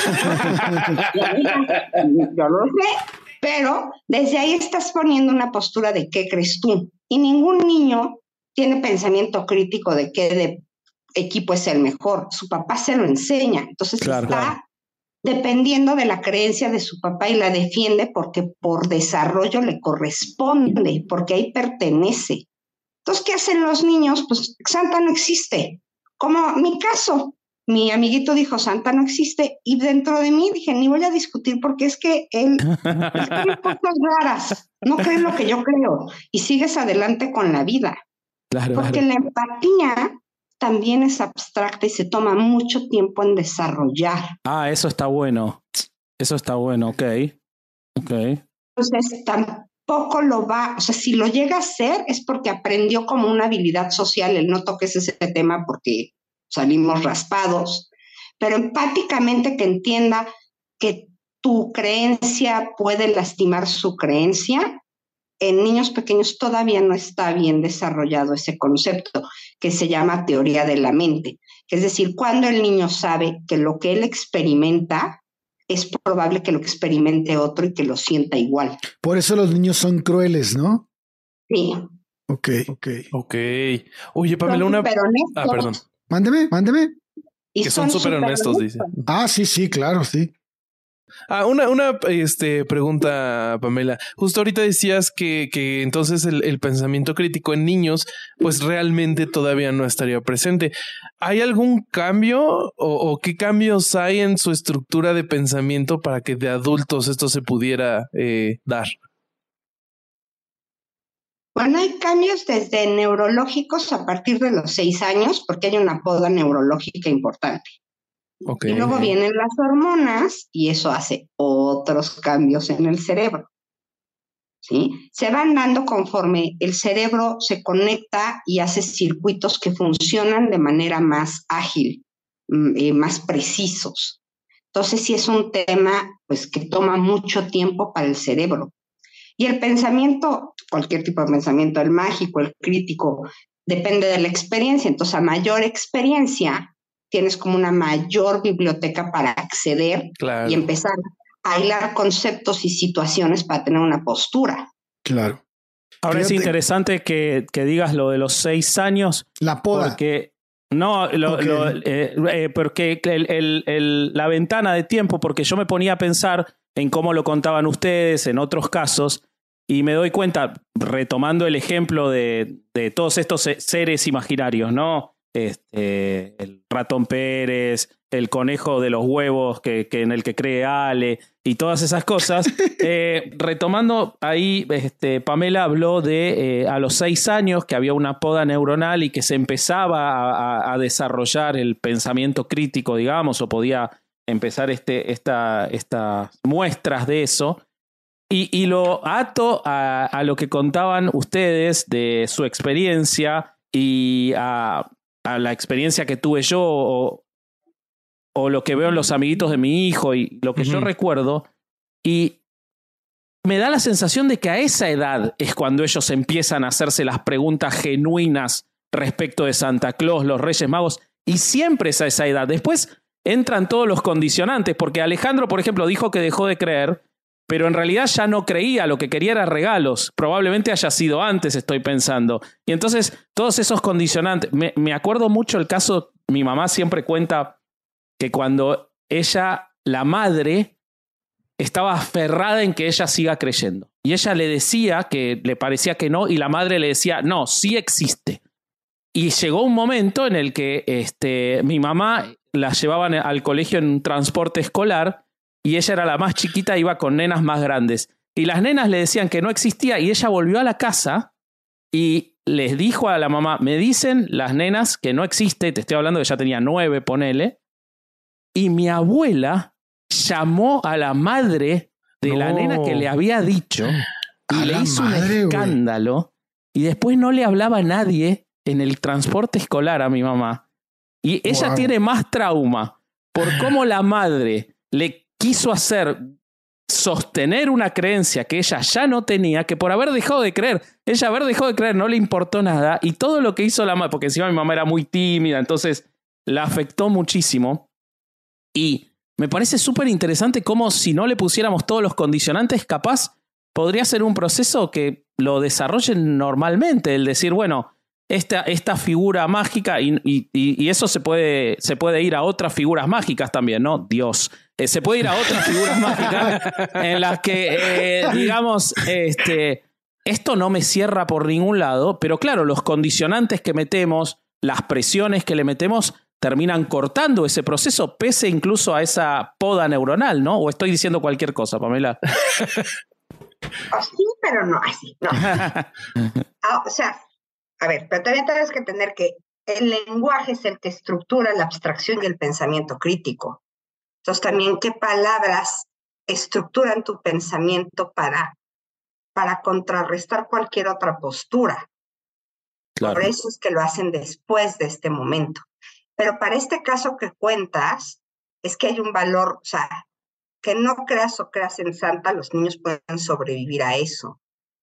Speaker 1: lo sé, pero desde ahí estás poniendo una postura de qué crees tú. Y ningún niño tiene pensamiento crítico de qué equipo es el mejor. Su papá se lo enseña. Entonces está dependiendo de la creencia de su papá y la defiende porque por desarrollo le corresponde, porque ahí pertenece. Entonces, ¿qué hacen los niños? Pues Santa no existe. Como mi caso, mi amiguito dijo Santa no existe y dentro de mí dije, ni voy a discutir porque es que él tiene cosas raras, no cree lo que yo creo y sigues adelante con la vida. Porque la empatía también es abstracta y se toma mucho tiempo en desarrollar.
Speaker 3: Eso está bueno. Ok.
Speaker 1: Entonces, tampoco lo va, o sea, si lo llega a hacer es porque aprendió como una habilidad social, el no toques ese tema porque salimos raspados, pero empáticamente que entienda que tu creencia puede lastimar su creencia. En niños pequeños todavía no está bien desarrollado ese concepto que se llama teoría de la mente. Es decir, cuando el niño sabe que lo que él experimenta es probable que lo experimente otro y que lo sienta igual.
Speaker 4: Por eso los niños son crueles, ¿no?
Speaker 1: Sí.
Speaker 4: Ok.
Speaker 2: Oye, Pamela, perdón.
Speaker 4: Mándeme.
Speaker 1: Y
Speaker 2: que son súper honestos, dice.
Speaker 4: Sí, claro, sí.
Speaker 2: Una pregunta, Pamela. Justo ahorita decías que entonces el pensamiento crítico en niños pues realmente todavía no estaría presente. ¿Hay algún cambio o qué cambios hay en su estructura de pensamiento para que de adultos esto se pudiera dar?
Speaker 1: Bueno, hay cambios desde neurológicos a partir de los 6 años porque hay una poda neurológica importante.
Speaker 2: Okay.
Speaker 1: Y luego vienen las hormonas y eso hace otros cambios en el cerebro. ¿Sí? Se van dando conforme el cerebro se conecta y hace circuitos que funcionan de manera más ágil, más precisos. Entonces sí es un tema pues, que toma mucho tiempo para el cerebro. Y el pensamiento, cualquier tipo de pensamiento, el mágico, el crítico, depende de la experiencia. Entonces a mayor experiencia tienes como una mayor biblioteca para acceder y empezar a hilar conceptos y situaciones para tener una postura.
Speaker 4: Claro.
Speaker 3: Ahora es interesante que digas lo de los 6 años.
Speaker 4: La poda.
Speaker 3: Porque porque la ventana de tiempo, porque yo me ponía a pensar en cómo lo contaban ustedes en otros casos y me doy cuenta, retomando el ejemplo de todos estos seres imaginarios, ¿no? El ratón Pérez, el conejo de los huevos en el que cree Ale y todas esas cosas. Retomando ahí, Pamela habló de a los 6 años que había una poda neuronal y que se empezaba a desarrollar el pensamiento crítico, digamos, o podía empezar estas muestras de eso. Y lo ato a lo que contaban ustedes de su experiencia y a la experiencia que tuve yo o lo que veo en los amiguitos de mi hijo y lo que yo recuerdo, y me da la sensación de que a esa edad es cuando ellos empiezan a hacerse las preguntas genuinas respecto de Santa Claus, los Reyes Magos, y siempre es a esa edad. Después entran todos los condicionantes, porque Alejandro, por ejemplo, dijo que dejó de creer, pero en realidad ya no creía, lo que quería era regalos. Probablemente haya sido antes, estoy pensando. Y entonces, todos esos condicionantes. Me acuerdo mucho el caso, mi mamá siempre cuenta que cuando ella, la madre, estaba aferrada en que ella siga creyendo. Y ella le decía que le parecía que no, y la madre le decía, no, sí existe. Y llegó un momento en el que mi mamá la llevaban al colegio en un transporte escolar, y ella era la más chiquita, iba con nenas más grandes. Y las nenas le decían que no existía y ella volvió a la casa y les dijo a la mamá, me dicen las nenas que no existe, te estoy hablando que ya tenía 9, ponele. Y mi abuela llamó a la madre de la nena que le había dicho y le hizo un escándalo. Y después no le hablaba a nadie en el transporte escolar a mi mamá. Y ella tiene más trauma por cómo la madre le quiso sostener una creencia que ella ya no tenía, que por haber dejado de creer. Ella haber dejado de creer no le importó nada, y todo lo que hizo la madre, porque encima mi mamá era muy tímida, entonces la afectó muchísimo. Y me parece súper interesante cómo si no le pusiéramos todos los condicionantes, capaz podría ser un proceso que lo desarrollen normalmente, el decir, bueno, esta figura mágica, y eso se puede ir a otras figuras mágicas también, ¿no? Dios. Se puede ir a otras figuras mágicas en las que, digamos, esto no me cierra por ningún lado, pero claro, los condicionantes que metemos, las presiones que le metemos, terminan cortando ese proceso, pese incluso a esa poda neuronal, ¿no? ¿O estoy diciendo cualquier cosa, Pamela?
Speaker 1: Sí, pero no así, no. O sea, a ver, pero también tienes que entender que el lenguaje es el que estructura la abstracción y el pensamiento crítico. Entonces también qué palabras estructuran tu pensamiento para contrarrestar cualquier otra postura. Claro. Por eso es que lo hacen después de este momento. Pero para este caso que cuentas, es que hay un valor, o sea, que no creas o creas en Santa, los niños pueden sobrevivir a eso.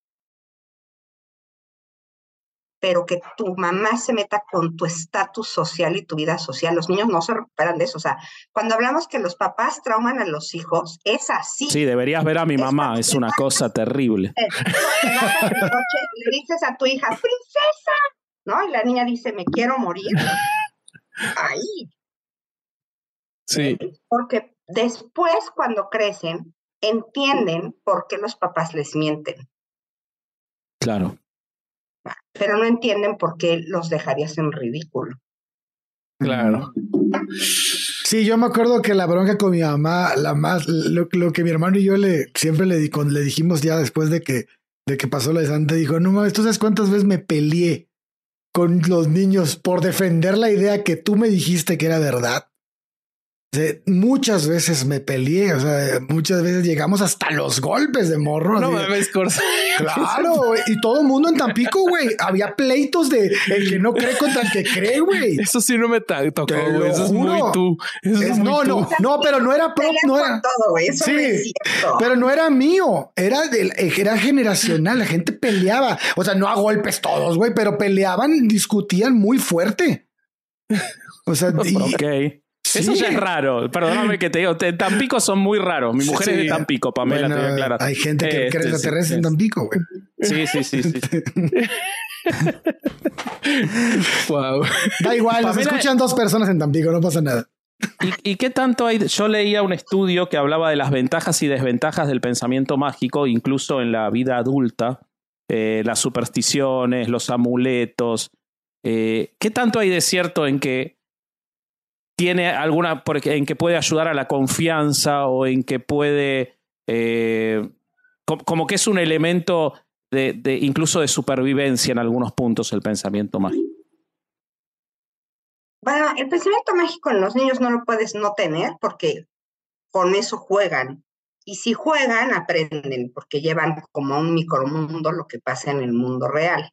Speaker 1: Pero que tu mamá se meta con tu estatus social y tu vida social, los niños no se recuperan de eso. O sea, cuando hablamos que los papás trauman a los hijos, es así.
Speaker 3: Sí, deberías ver a mi mamá, es una cosa terrible.
Speaker 1: Le dices a tu hija, princesa, ¿no? Y la niña dice, me quiero morir. Ahí.
Speaker 2: Sí.
Speaker 1: Porque después, cuando crecen, entienden por qué los papás les mienten.
Speaker 3: Claro.
Speaker 1: Pero no entienden por qué los dejarías en ridículo.
Speaker 2: Claro.
Speaker 4: Sí, yo me acuerdo que la bronca con mi mamá, lo que mi hermano y yo siempre le dijimos ya después de que pasó lo de Santa, dijo, no mames, ¿tú sabes cuántas veces me peleé con los niños por defender la idea que tú me dijiste que era verdad? O sea, muchas veces me peleé, o sea, muchas veces llegamos hasta los golpes de morro.
Speaker 2: No mames, Corsa.
Speaker 4: Claro, güey. Y todo el mundo en Tampico, güey. Había pleitos de el que no cree contra el que cree, güey.
Speaker 2: Eso sí no me tocó, güey. Eso es muy tú.
Speaker 4: No, pero no era propio. No era
Speaker 1: todo, eso
Speaker 4: sí,
Speaker 1: no es cierto.
Speaker 4: Pero no era mío. Era generacional. La gente peleaba. O sea, no a golpes todos, güey, pero peleaban, discutían muy fuerte. O sea,
Speaker 3: ok. Sí. Eso ya es raro. Perdóname que te digo, en Tampico son muy raros. Mi mujer es de Tampico, Pamela, te voy a aclarar.
Speaker 4: Hay gente que cree extraterrestre en Tampico, güey.
Speaker 3: Sí.
Speaker 2: Wow.
Speaker 4: Da igual, nos escuchan 2 personas en Tampico, no pasa nada.
Speaker 3: ¿Y qué tanto hay? Yo leía un estudio que hablaba de las ventajas y desventajas del pensamiento mágico, incluso en la vida adulta, las supersticiones, los amuletos. ¿Qué tanto hay de cierto en que tiene alguna, en que puede ayudar a la confianza o en que puede, como que es un elemento de incluso de supervivencia en algunos puntos el pensamiento mágico?
Speaker 1: Bueno, el pensamiento mágico en los niños no lo puedes no tener porque con eso juegan. Y si juegan, aprenden porque llevan como a un micromundo lo que pasa en el mundo real.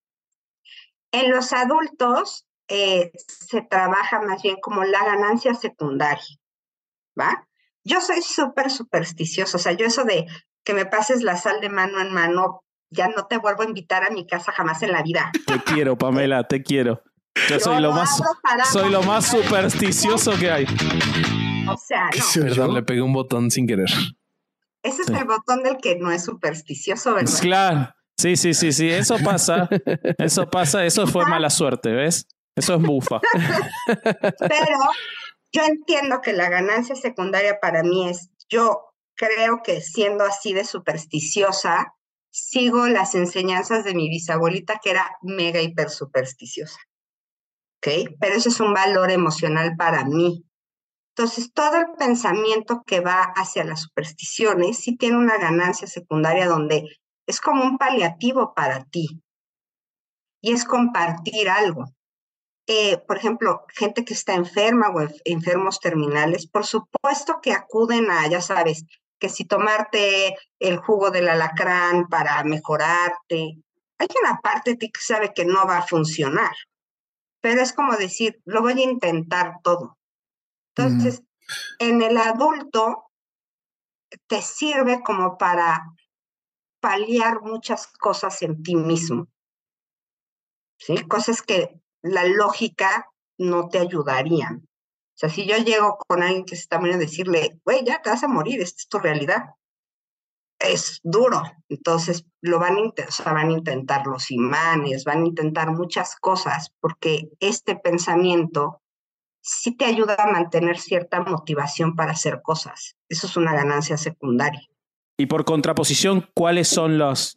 Speaker 1: En los adultos, se trabaja más bien como la ganancia secundaria, ¿va? Yo soy súper supersticiosa, o sea, yo eso de que me pases la sal de mano en mano, ya no te vuelvo a invitar a mi casa jamás en la vida.
Speaker 3: Te quiero, Pamela, te quiero. Yo soy lo más supersticioso que hay.
Speaker 1: O sea, no.
Speaker 2: Perdón, le pegué un botón sin querer.
Speaker 1: Ese es el botón del que no es supersticioso, ¿verdad?
Speaker 3: Claro. Sí. Eso pasa. Eso fue mala suerte, ¿ves? Eso es bufa.
Speaker 1: Pero yo entiendo que la ganancia secundaria para mí es, yo creo que siendo así de supersticiosa, sigo las enseñanzas de mi bisabuelita que era mega hiper supersticiosa. ¿Ok? Pero eso es un valor emocional para mí. Entonces, todo el pensamiento que va hacia las supersticiones sí tiene una ganancia secundaria donde es como un paliativo para ti. Y es compartir algo. Por ejemplo, gente que está enferma o enfermos terminales, por supuesto que acuden a, ya sabes, que si tomarte el jugo del alacrán para mejorarte, hay una parte de ti que sabe que no va a funcionar, pero es como decir, lo voy a intentar todo. Entonces, en el adulto te sirve como para paliar muchas cosas en ti mismo, ¿sí? Cosas que la lógica no te ayudarían. O sea, si yo llego con alguien que se está muriendo, decirle, güey, ya te vas a morir, esta es tu realidad. Es duro. Entonces, van a intentar los imanes, van a intentar muchas cosas, porque este pensamiento sí te ayuda a mantener cierta motivación para hacer cosas. Eso es una ganancia secundaria.
Speaker 3: Y por contraposición, ¿cuáles son los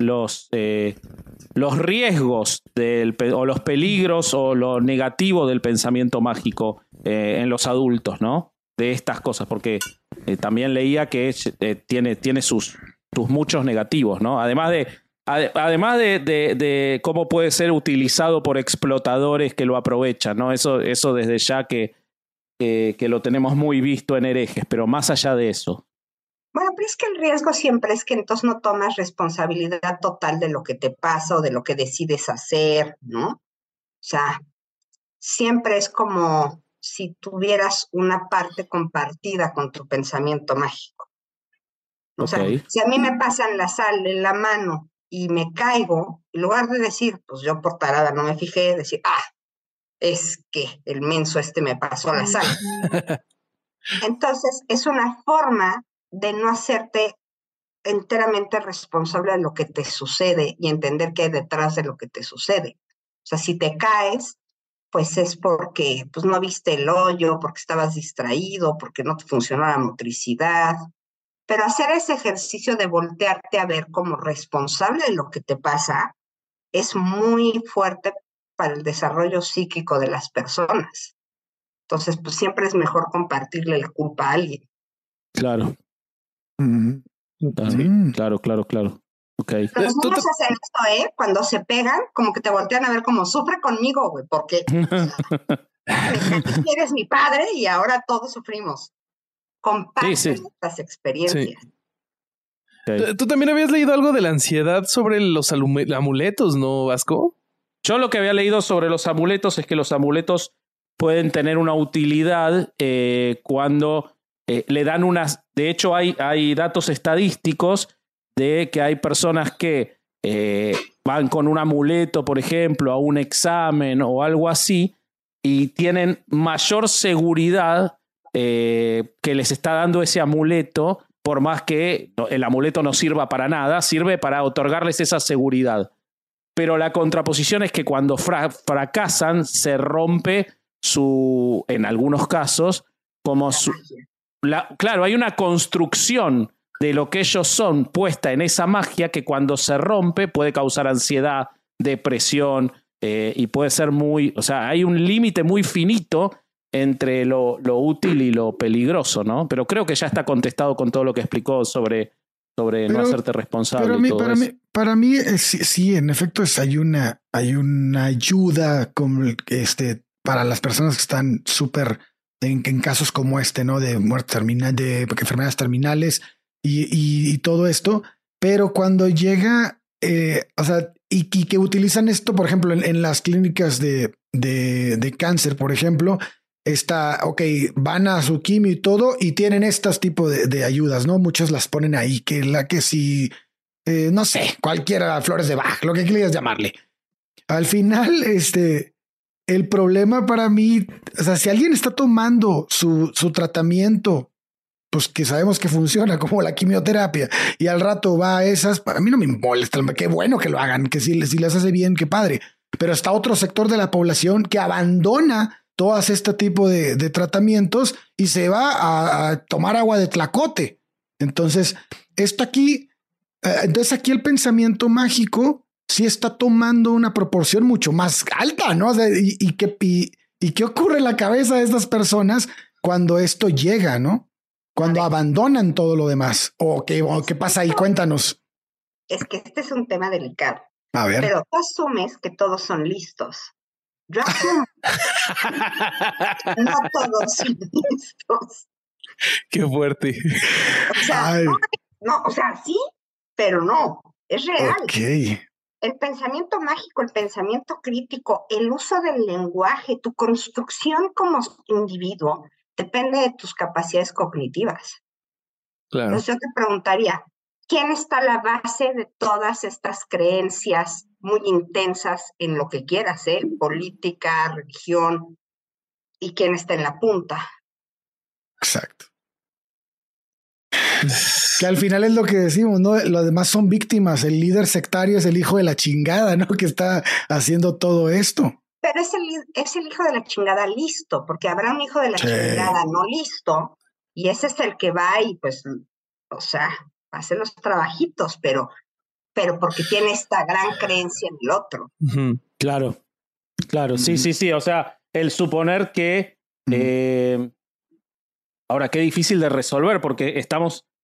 Speaker 3: riesgos o los peligros o lo negativo del pensamiento mágico en los adultos, ¿no? De estas cosas, porque también leía que tiene sus muchos negativos, ¿no? Además de Además de cómo puede ser utilizado por explotadores que lo aprovechan, ¿no? Eso desde ya que lo tenemos muy visto en herejes, pero más allá de eso.
Speaker 1: Bueno, pero es que el riesgo siempre es que entonces no tomas responsabilidad total de lo que te pasa o de lo que decides hacer, ¿no? O sea, siempre es como si tuvieras una parte compartida con tu pensamiento mágico. O sea, si a mí me pasan la sal en la mano y me caigo, en lugar de decir, pues yo por tarada no me fijé, decir, es que el menso me pasó la sal. Entonces, es una forma de no hacerte enteramente responsable de lo que te sucede y entender qué hay detrás de lo que te sucede. O sea, si te caes, pues es porque pues, no viste el hoyo, porque estabas distraído, porque no te funcionó la motricidad. Pero hacer ese ejercicio de voltearte a ver como responsable de lo que te pasa es muy fuerte para el desarrollo psíquico de las personas. Entonces, pues siempre es mejor compartirle la culpa a alguien.
Speaker 3: Claro. Claro. Okay.
Speaker 1: Los niños hacen esto, cuando se pegan, como que te voltean a ver como sufre conmigo, güey, porque eres mi padre y ahora todos sufrimos. Comparten estas experiencias.
Speaker 2: Sí. Okay. Tú también habías leído algo de la ansiedad sobre los amuletos, ¿no, Vasco?
Speaker 3: Yo lo que había leído sobre los amuletos es que los amuletos pueden tener una utilidad cuando le dan unas... De hecho, hay datos estadísticos de que hay personas que van con un amuleto, por ejemplo, a un examen o algo así, y tienen mayor seguridad que les está dando ese amuleto, por más que el amuleto no sirva para nada, sirve para otorgarles esa seguridad. Pero la contraposición es que cuando fracasan, se rompe en algunos casos, como claro, hay una construcción de lo que ellos son puesta en esa magia que cuando se rompe puede causar ansiedad, depresión y puede ser o sea, hay un límite muy finito entre lo útil y lo peligroso, ¿no? Pero creo que ya está contestado con todo lo que explicó sobre no hacerte responsable.
Speaker 4: Para mí sí, en efecto hay una ayuda para las personas que están súper en casos como ¿no? De muerte terminal, de enfermedades terminales y todo esto. Pero cuando llega, o sea, y que utilizan esto, por ejemplo, en las clínicas de cáncer, por ejemplo, van a su quimio y todo y tienen estos tipos de ayudas, ¿no? Muchas las ponen ahí, que si, no sé, cualquiera, flores de Bach, lo que quieras llamarle. Al final, el problema para mí, o sea, si alguien está tomando su tratamiento, pues que sabemos que funciona como la quimioterapia y al rato va a esas, para mí no me molesta, qué bueno que lo hagan, que si les hace bien, qué padre. Pero está otro sector de la población que abandona todas este tipo de tratamientos y se va a tomar agua de tlacote. Entonces, aquí el pensamiento mágico sí está tomando una proporción mucho más alta, ¿no? O sea, y qué ocurre en la cabeza de estas personas cuando esto llega, ¿no? Cuando abandonan todo lo demás. ¿O qué pasa ahí? Cuéntanos.
Speaker 1: Es que este es un tema delicado.
Speaker 4: A ver.
Speaker 1: Pero tú asumes que todos son listos. Yo asumo. No todos son listos.
Speaker 2: Qué fuerte.
Speaker 1: O sea, no, o sea, sí, pero no. Es real.
Speaker 4: Okay.
Speaker 1: El pensamiento mágico, el pensamiento crítico, el uso del lenguaje, tu construcción como individuo, depende de tus capacidades cognitivas.
Speaker 2: Claro.
Speaker 1: Entonces yo te preguntaría, ¿quién está a la base de todas estas creencias muy intensas en lo que quieras, política, religión, y quién está en la punta?
Speaker 4: Exacto. Que al final es lo que decimos, ¿no? Los demás son víctimas. El líder sectario es el hijo de la chingada, ¿no? Que está haciendo todo esto.
Speaker 1: Pero es el hijo de la chingada listo, porque habrá un hijo de la chingada no listo, y ese es el que va y pues, o sea, hace los trabajitos, pero porque tiene esta gran creencia en el otro.
Speaker 3: Claro. Sí. O sea, el suponer que ahora qué difícil de resolver, porque estamos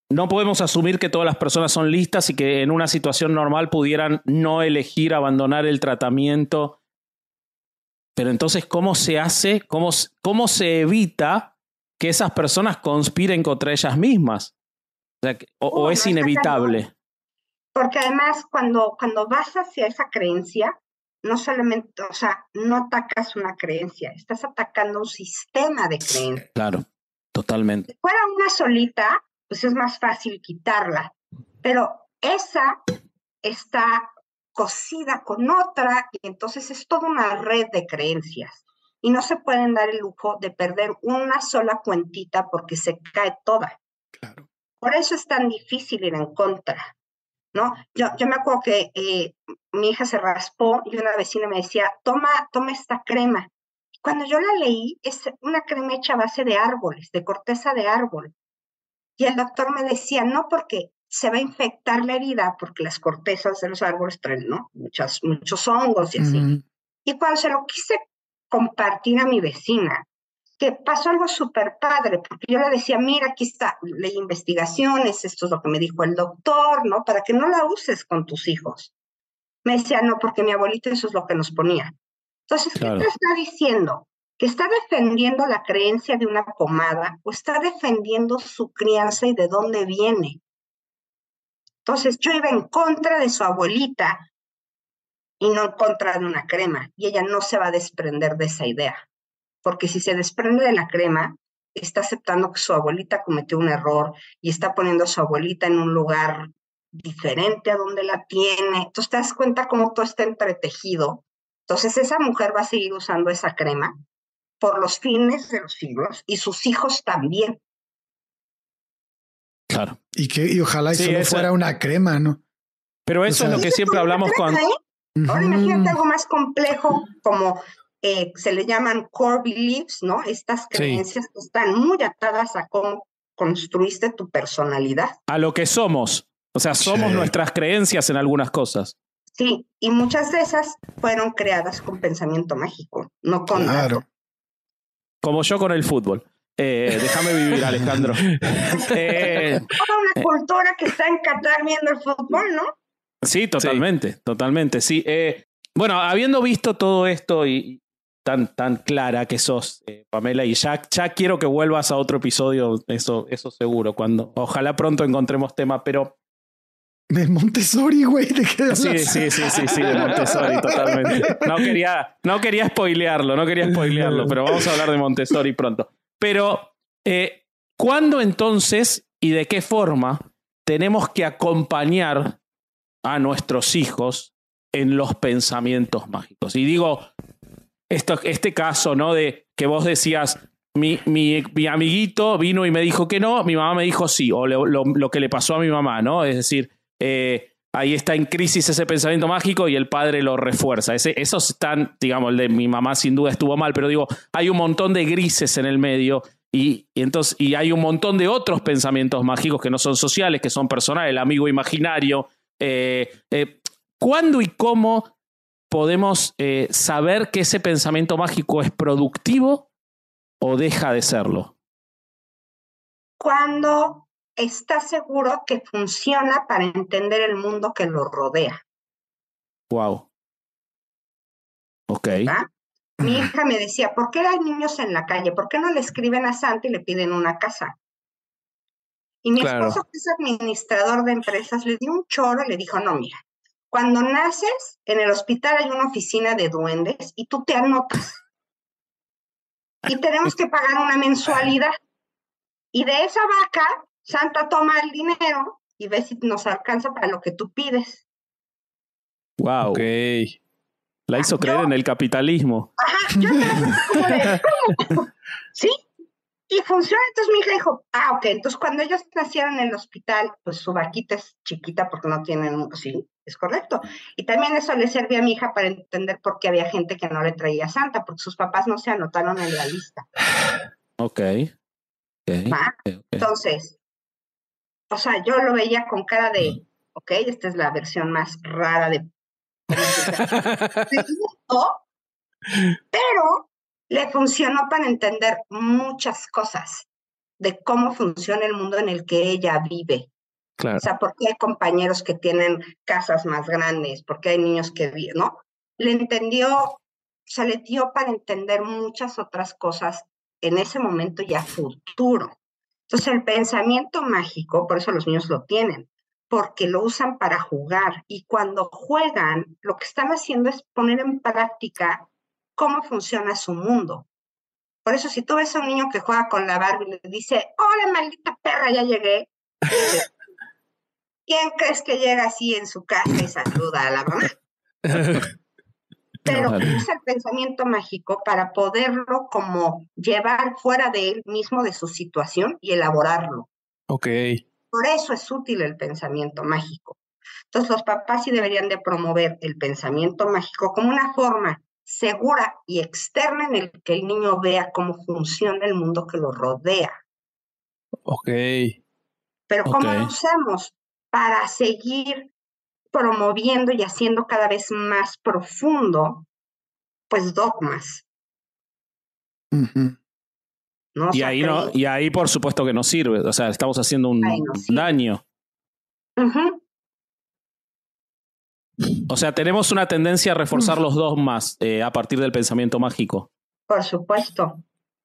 Speaker 3: no podemos asumir que todas las personas son listas y que en una situación normal pudieran no elegir abandonar el tratamiento. Pero entonces, ¿cómo se hace? ¿Cómo se evita que esas personas conspiren contra ellas mismas? O sea, o es inevitable.
Speaker 1: Porque además, cuando vas hacia esa creencia, no solamente, o sea, no atacas una creencia, estás atacando un sistema de creencias.
Speaker 3: Claro, totalmente.
Speaker 1: Si fuera una solita, pues es más fácil quitarla, pero esa está cosida con otra y entonces es toda una red de creencias y no se pueden dar el lujo de perder una sola cuentita porque se cae toda.
Speaker 4: Claro.
Speaker 1: Por eso es tan difícil ir en contra, ¿no? Yo me acuerdo que mi hija se raspó y una vecina me decía, toma esta crema. Cuando yo la leí, es una crema hecha a base de árboles, de corteza de árbol. Y el doctor me decía, no, porque se va a infectar la herida, porque las cortezas de los árboles traen, ¿no? Muchos hongos y así. Uh-huh. Y cuando se lo quise compartir a mi vecina, que pasó algo súper padre, porque yo le decía, mira, aquí está, leí investigaciones, esto es lo que me dijo el doctor, ¿no? Para que no la uses con tus hijos. Me decía, no, porque mi abuelita eso es lo que nos ponía. Entonces, claro. ¿Qué te está diciendo? ¿Que está defendiendo la creencia de una pomada o está defendiendo su crianza y de dónde viene? Entonces, yo iba en contra de su abuelita y no en contra de una crema, y ella no se va a desprender de esa idea. Porque si se desprende de la crema, está aceptando que su abuelita cometió un error y está poniendo a su abuelita en un lugar diferente a donde la tiene. Entonces te das cuenta cómo todo está entretejido. Entonces esa mujer va a seguir usando esa crema por los fines de los siglos y sus hijos también.
Speaker 3: Claro.
Speaker 4: Y ojalá sí, solo fuera una crema, ¿no?
Speaker 3: Pero eso es lo que siempre hablamos con...
Speaker 1: Ahora imagínate algo más complejo como... se le llaman core beliefs, ¿no? Estas creencias que están muy atadas a cómo construiste tu personalidad.
Speaker 3: A lo que somos. O sea, somos nuestras creencias en algunas cosas.
Speaker 1: Sí, y muchas de esas fueron creadas con pensamiento mágico, no con datos.
Speaker 3: Como yo con el fútbol. Déjame vivir, Alejandro.
Speaker 1: Toda una cultura que está en Qatar viendo el fútbol, ¿no?
Speaker 3: Sí, totalmente, sí. Bueno, habiendo visto todo esto y tan clara que sos, Pamela, y ya quiero que vuelvas a otro episodio, eso seguro, ojalá pronto encontremos tema, pero...
Speaker 4: De Montessori, güey, ¿de qué hablas?
Speaker 3: Sí, de Montessori, totalmente. No quería spoilearlo, pero vamos a hablar de Montessori pronto. Pero, ¿cuándo entonces y de qué forma tenemos que acompañar a nuestros hijos en los pensamientos mágicos? Y digo, este caso, ¿no? De que vos decías, mi amiguito vino y me dijo que no, mi mamá me dijo sí, o lo que le pasó a mi mamá, ¿no? Es decir, ahí está en crisis ese pensamiento mágico y el padre lo refuerza. Esos están, digamos, el de mi mamá sin duda estuvo mal, pero digo, hay un montón de grises en el medio y hay un montón de otros pensamientos mágicos que no son sociales, que son personales, el amigo imaginario. ¿Cuándo y cómo podemos saber que ese pensamiento mágico es productivo o deja de serlo?
Speaker 1: Cuando está seguro que funciona para entender el mundo que lo rodea.
Speaker 3: Wow. Ok.
Speaker 1: ¿verdad? Mi hija me decía, ¿por qué hay niños en la calle? ¿Por qué no le escriben a Santa y le piden una casa? Y mi esposo, que es administrador de empresas, le dio un choro y le dijo, no, mira, cuando naces, en el hospital hay una oficina de duendes y tú te anotas. Y tenemos que pagar una mensualidad. Y de esa vaca, Santa toma el dinero y ve si nos alcanza para lo que tú pides.
Speaker 3: Wow. Ok. La hizo creer en el capitalismo.
Speaker 1: Ajá, yo como de, ¿cómo? ¿Sí? Y funciona. Entonces mi hija dijo, ok, entonces cuando ellos nacieron en el hospital, pues su vaquita es chiquita porque no tienen, sí, es correcto. Y también eso le servía a mi hija para entender por qué había gente que no le traía a Santa, porque sus papás no se anotaron en la lista.
Speaker 3: Ok.
Speaker 1: Entonces, o sea, yo lo veía con cara de, ok, esta es la versión más rara de... pero le funcionó para entender muchas cosas. de cómo funciona el mundo en el que ella vive.
Speaker 2: Claro.
Speaker 1: O sea, ¿por qué hay compañeros que tienen casas más grandes? ¿Por qué hay niños que viven, no? Le entendió, se le dio para entender muchas otras cosas en ese momento y a futuro. Entonces, el pensamiento mágico, por eso los niños lo tienen, porque lo usan para jugar. Y cuando juegan, lo que están haciendo es poner en práctica cómo funciona su mundo. Por eso, si tú ves a un niño que juega con la Barbie y le dice, ¡hola, maldita perra, ya llegué! ¿Quién crees que llega así en su casa y saluda a la mamá? Pero usa el pensamiento mágico para poderlo como llevar fuera de él mismo, de su situación, y elaborarlo.
Speaker 2: Ok.
Speaker 1: Por eso es útil el pensamiento mágico. Entonces los papás sí deberían de promover el pensamiento mágico como una forma segura y externa en el que el niño vea cómo funciona el mundo que lo rodea.
Speaker 2: Ok.
Speaker 1: Pero ¿cómo lo usamos? Para seguir promoviendo y haciendo cada vez más profundo, pues, dogmas. ¿No?
Speaker 3: Y ahí no, y ahí por supuesto que no sirve. O sea, estamos haciendo un daño. O sea, tenemos una tendencia a reforzar los dogmas a partir del pensamiento mágico.
Speaker 1: Por supuesto.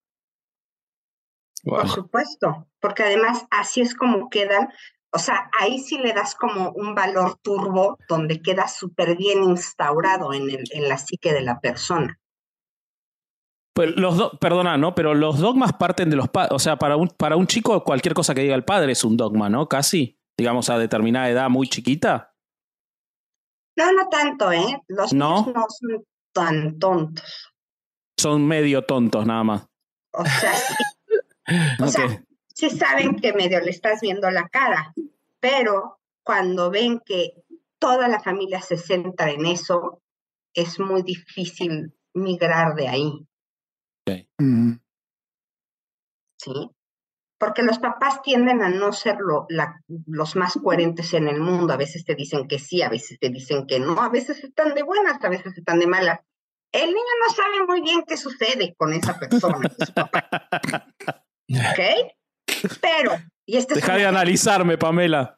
Speaker 1: Wow. Por supuesto. Porque además así es como quedan. O sea, ahí sí le das como un valor turbo donde queda súper bien instaurado en la psique de la persona.
Speaker 3: Pues perdona, ¿no? Pero los dogmas parten de los padres. O sea, para un chico cualquier cosa que diga el padre es un dogma, ¿no? Casi, digamos, a determinada edad muy chiquita.
Speaker 1: No, no tanto, ¿eh? Los niños no son tan tontos.
Speaker 3: Son medio tontos nada más.
Speaker 1: O sea, sí. O sea, sí saben que medio le estás viendo la cara, pero cuando ven que toda la familia se centra en eso, es muy difícil migrar de ahí. ¿Sí? Porque los papás tienden a no ser los más coherentes en el mundo. A veces te dicen que sí, a veces te dicen que no, a veces están de buenas, a veces están de malas. El niño no sabe muy bien qué sucede con esa persona, con su papá. ¿Ok? Pero...
Speaker 3: Deja de analizarme, Pamela.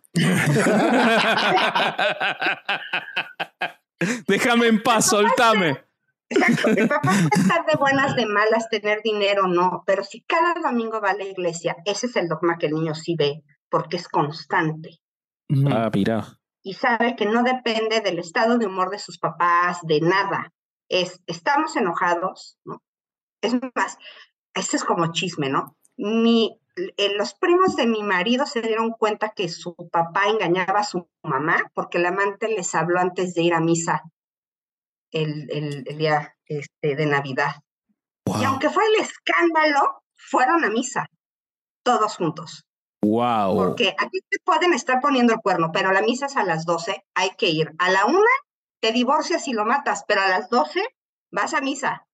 Speaker 3: Déjame en paz, soltame.
Speaker 1: Exacto, el papá puede estar de buenas, de malas, tener dinero, no, pero si cada domingo va a la iglesia, ese es el dogma que el niño sí ve, porque es constante.
Speaker 3: Ah, mira.
Speaker 1: Y sabe que no depende del estado de humor de sus papás, de nada. Estamos enojados, ¿no? Es más, este es como chisme, ¿no? Los primos de mi marido se dieron cuenta que su papá engañaba a su mamá porque el amante les habló antes de ir a misa el día de Navidad. Wow. Y aunque fue el escándalo, fueron a misa, todos juntos.
Speaker 3: Wow.
Speaker 1: Porque aquí te pueden estar poniendo el cuerno, pero la misa es a las 12, hay que ir. A la 1 te divorcias y lo matas, pero a las 12 vas a misa.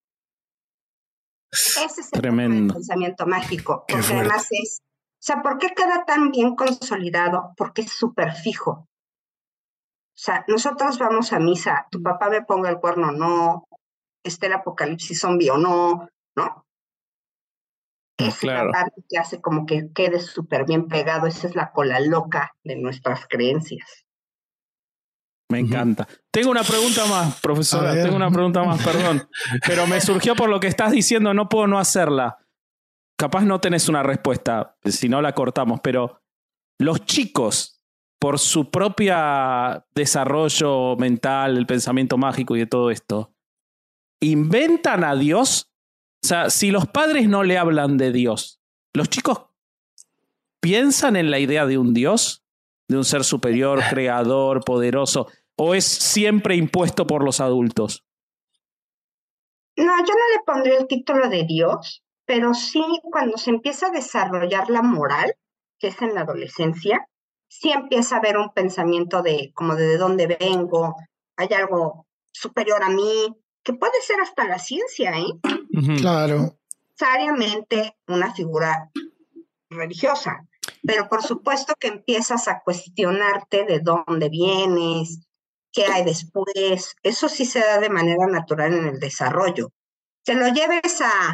Speaker 1: Ese es el pensamiento mágico, porque además es, o sea, ¿por qué queda tan bien consolidado? Porque es súper fijo. O sea, nosotros vamos a misa, tu papá me ponga el cuerno, no, el apocalipsis zombie o no, ¿no? Esa es la parte que hace como que quede súper bien pegado, esa es la cola loca de nuestras creencias.
Speaker 3: Me encanta. Tengo una pregunta más, profesora. Tengo una pregunta más, perdón. Pero me surgió por lo que estás diciendo, no puedo no hacerla. Capaz no tenés una respuesta, si no la cortamos, pero los chicos, por su propio desarrollo mental, el pensamiento mágico y de todo esto, ¿inventan a Dios? O sea, si los padres no le hablan de Dios, ¿los chicos piensan en la idea de un Dios? ¿De un ser superior, creador, poderoso? ¿O es siempre impuesto por los adultos?
Speaker 1: No, yo no le pondría el título de Dios, pero sí cuando se empieza a desarrollar la moral, que es en la adolescencia, sí empieza a haber un pensamiento de como de dónde vengo, hay algo superior a mí, que puede ser hasta la ciencia, ¿eh?
Speaker 4: Claro.
Speaker 1: Necesariamente una figura religiosa, pero por supuesto que empiezas a cuestionarte de dónde vienes, qué hay después. Eso sí se da de manera natural en el desarrollo. Que lo lleves a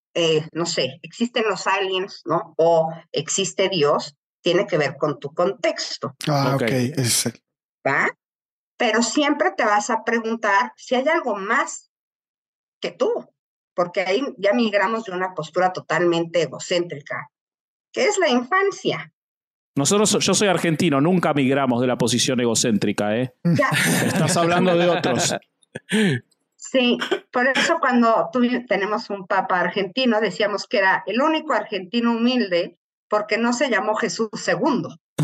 Speaker 1: no sé, existen los aliens, ¿no? O existe Dios, tiene que ver con tu contexto.
Speaker 4: Ok.
Speaker 1: ¿Va? Pero siempre te vas a preguntar si hay algo más que tú, porque ahí ya migramos de una postura totalmente egocéntrica, que es la infancia.
Speaker 3: Yo soy argentino, nunca migramos de la posición egocéntrica, ¿eh?
Speaker 1: Ya.
Speaker 3: Estás hablando de otros.
Speaker 1: Sí, por eso cuando tenemos un papa argentino, decíamos que era el único argentino humilde, porque no se llamó Jesús II.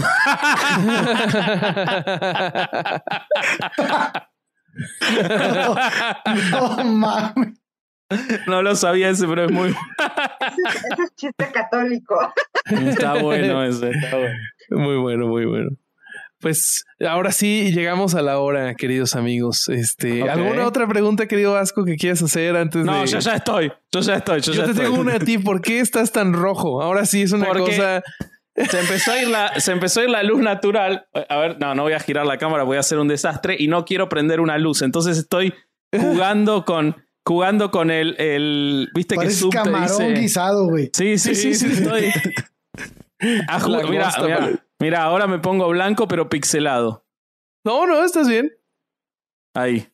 Speaker 4: No mames.
Speaker 3: No lo sabía ese, pero es muy...
Speaker 1: Ese es chiste católico.
Speaker 3: Está bueno ese, está bueno.
Speaker 2: Muy bueno, muy bueno. Pues ahora sí llegamos a la hora, queridos amigos. ¿Alguna otra pregunta, querido Vasco, que quieras hacer antes de...?
Speaker 3: No, yo ya estoy. Yo te
Speaker 2: tengo una a ti. ¿Por qué estás tan rojo? Ahora sí es una cosa...
Speaker 3: Se empezó a ir la luz natural. A ver, no voy a girar la cámara, voy a hacer un desastre y no quiero prender una luz. Entonces estoy jugando con el ¿viste?
Speaker 4: Parece
Speaker 3: que sub
Speaker 4: camarón
Speaker 3: te dice...
Speaker 4: guisado, güey.
Speaker 3: Sí, estoy... Mira, ahora me pongo blanco pero pixelado.
Speaker 2: No, estás bien.
Speaker 3: Ahí.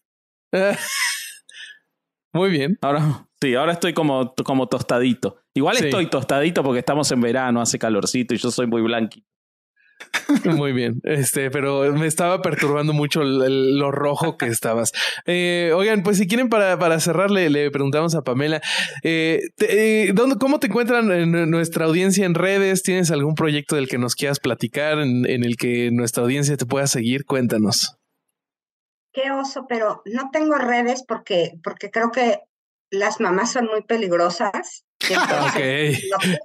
Speaker 2: Muy bien.
Speaker 3: Ahora estoy como tostadito. Igual estoy tostadito porque estamos en verano, hace calorcito y yo soy muy blanquito.
Speaker 2: Muy bien. Pero me estaba perturbando mucho lo rojo que estabas. Oigan, pues si quieren para cerrar, le preguntamos a Pamela, ¿cómo te encuentran en nuestra audiencia en redes? ¿Tienes algún proyecto del que nos quieras platicar en el que nuestra audiencia te pueda seguir? Cuéntanos.
Speaker 1: Qué oso, pero no tengo redes porque creo que las mamás son muy peligrosas. Entonces, no tengo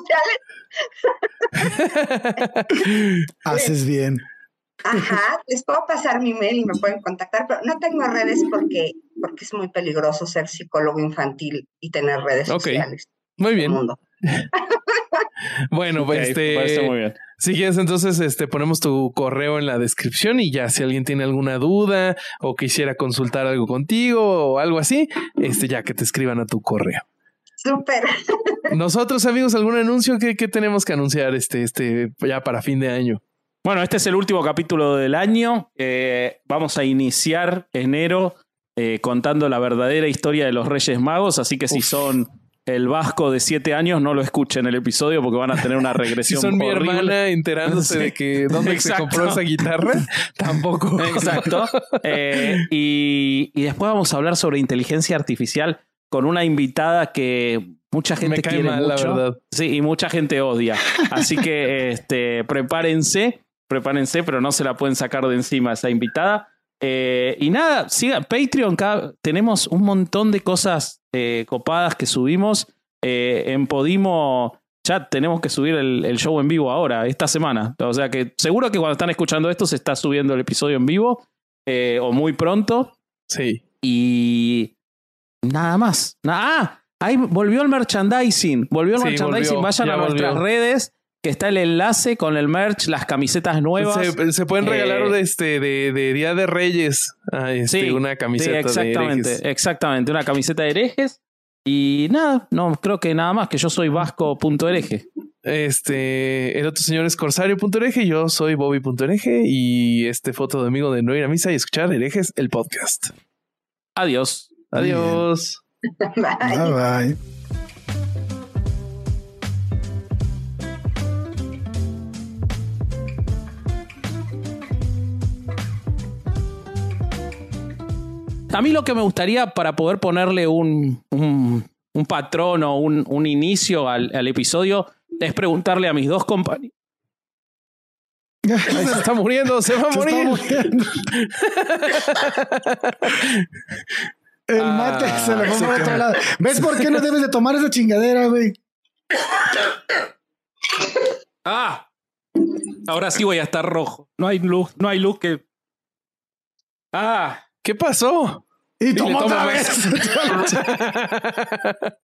Speaker 1: redes sociales.
Speaker 4: Haces bien.
Speaker 1: Ajá, les puedo pasar mi mail y me pueden contactar, pero no tengo redes porque es muy peligroso ser psicólogo infantil y tener redes sociales.
Speaker 2: Muy bien.
Speaker 1: Mundo.
Speaker 2: Bueno, pues
Speaker 3: parece muy bien.
Speaker 2: Si quieres, entonces ponemos tu correo en la descripción y ya si alguien tiene alguna duda o quisiera consultar algo contigo o algo así, ya que te escriban a tu correo.
Speaker 1: Súper.
Speaker 2: Nosotros, amigos, ¿algún anuncio que tenemos que anunciar ya para fin de año?
Speaker 3: Bueno, este es el último capítulo del año. Vamos a iniciar enero contando la verdadera historia de los Reyes Magos, así que si son el Vasco de 7 años, no lo escuchen el episodio porque van a tener una regresión
Speaker 2: si son
Speaker 3: horrible.
Speaker 2: Mi hermana enterándose de que dónde se compró esa guitarra, tampoco.
Speaker 3: Exacto. Y después vamos a hablar sobre inteligencia artificial con una invitada que mucha gente quiere
Speaker 2: mal,
Speaker 3: mucho.
Speaker 2: La verdad.
Speaker 3: Sí, y mucha gente odia. Así que prepárense, pero no se la pueden sacar de encima esa invitada. Y nada, sigan Patreon, tenemos un montón de cosas copadas que subimos. En Podimo ya tenemos que subir el show en vivo ahora, esta semana. O sea que seguro que cuando están escuchando esto se está subiendo el episodio en vivo o muy pronto.
Speaker 2: Sí.
Speaker 3: Y nada más. Ahí volvió el merchandising. Vayan a nuestras redes, que está el enlace con el merch, las camisetas nuevas.
Speaker 2: Se pueden regalar de Día de Reyes una camiseta de herejes.
Speaker 3: Exactamente, una camiseta de herejes. Y nada, no creo que nada más, que yo soy vasco.hereje.
Speaker 2: El otro señor es corsario.hereje, yo soy bobby.hereje y foto de amigo de no ir a misa y escuchar herejes, el podcast.
Speaker 3: Adiós.
Speaker 2: Adiós.
Speaker 1: Bye.
Speaker 4: Bye.
Speaker 3: A mí lo que me gustaría para poder ponerle un patrón o un inicio al episodio es preguntarle a mis dos compañeros.
Speaker 2: Se está muriendo, se va a morir.
Speaker 4: El mate se le fue por otro lado. ¿Ves por qué no debes de tomar esa chingadera, güey?
Speaker 3: Ahora sí voy a estar rojo. No hay luz que...
Speaker 2: ¿Qué pasó?
Speaker 4: Y toma otra vez.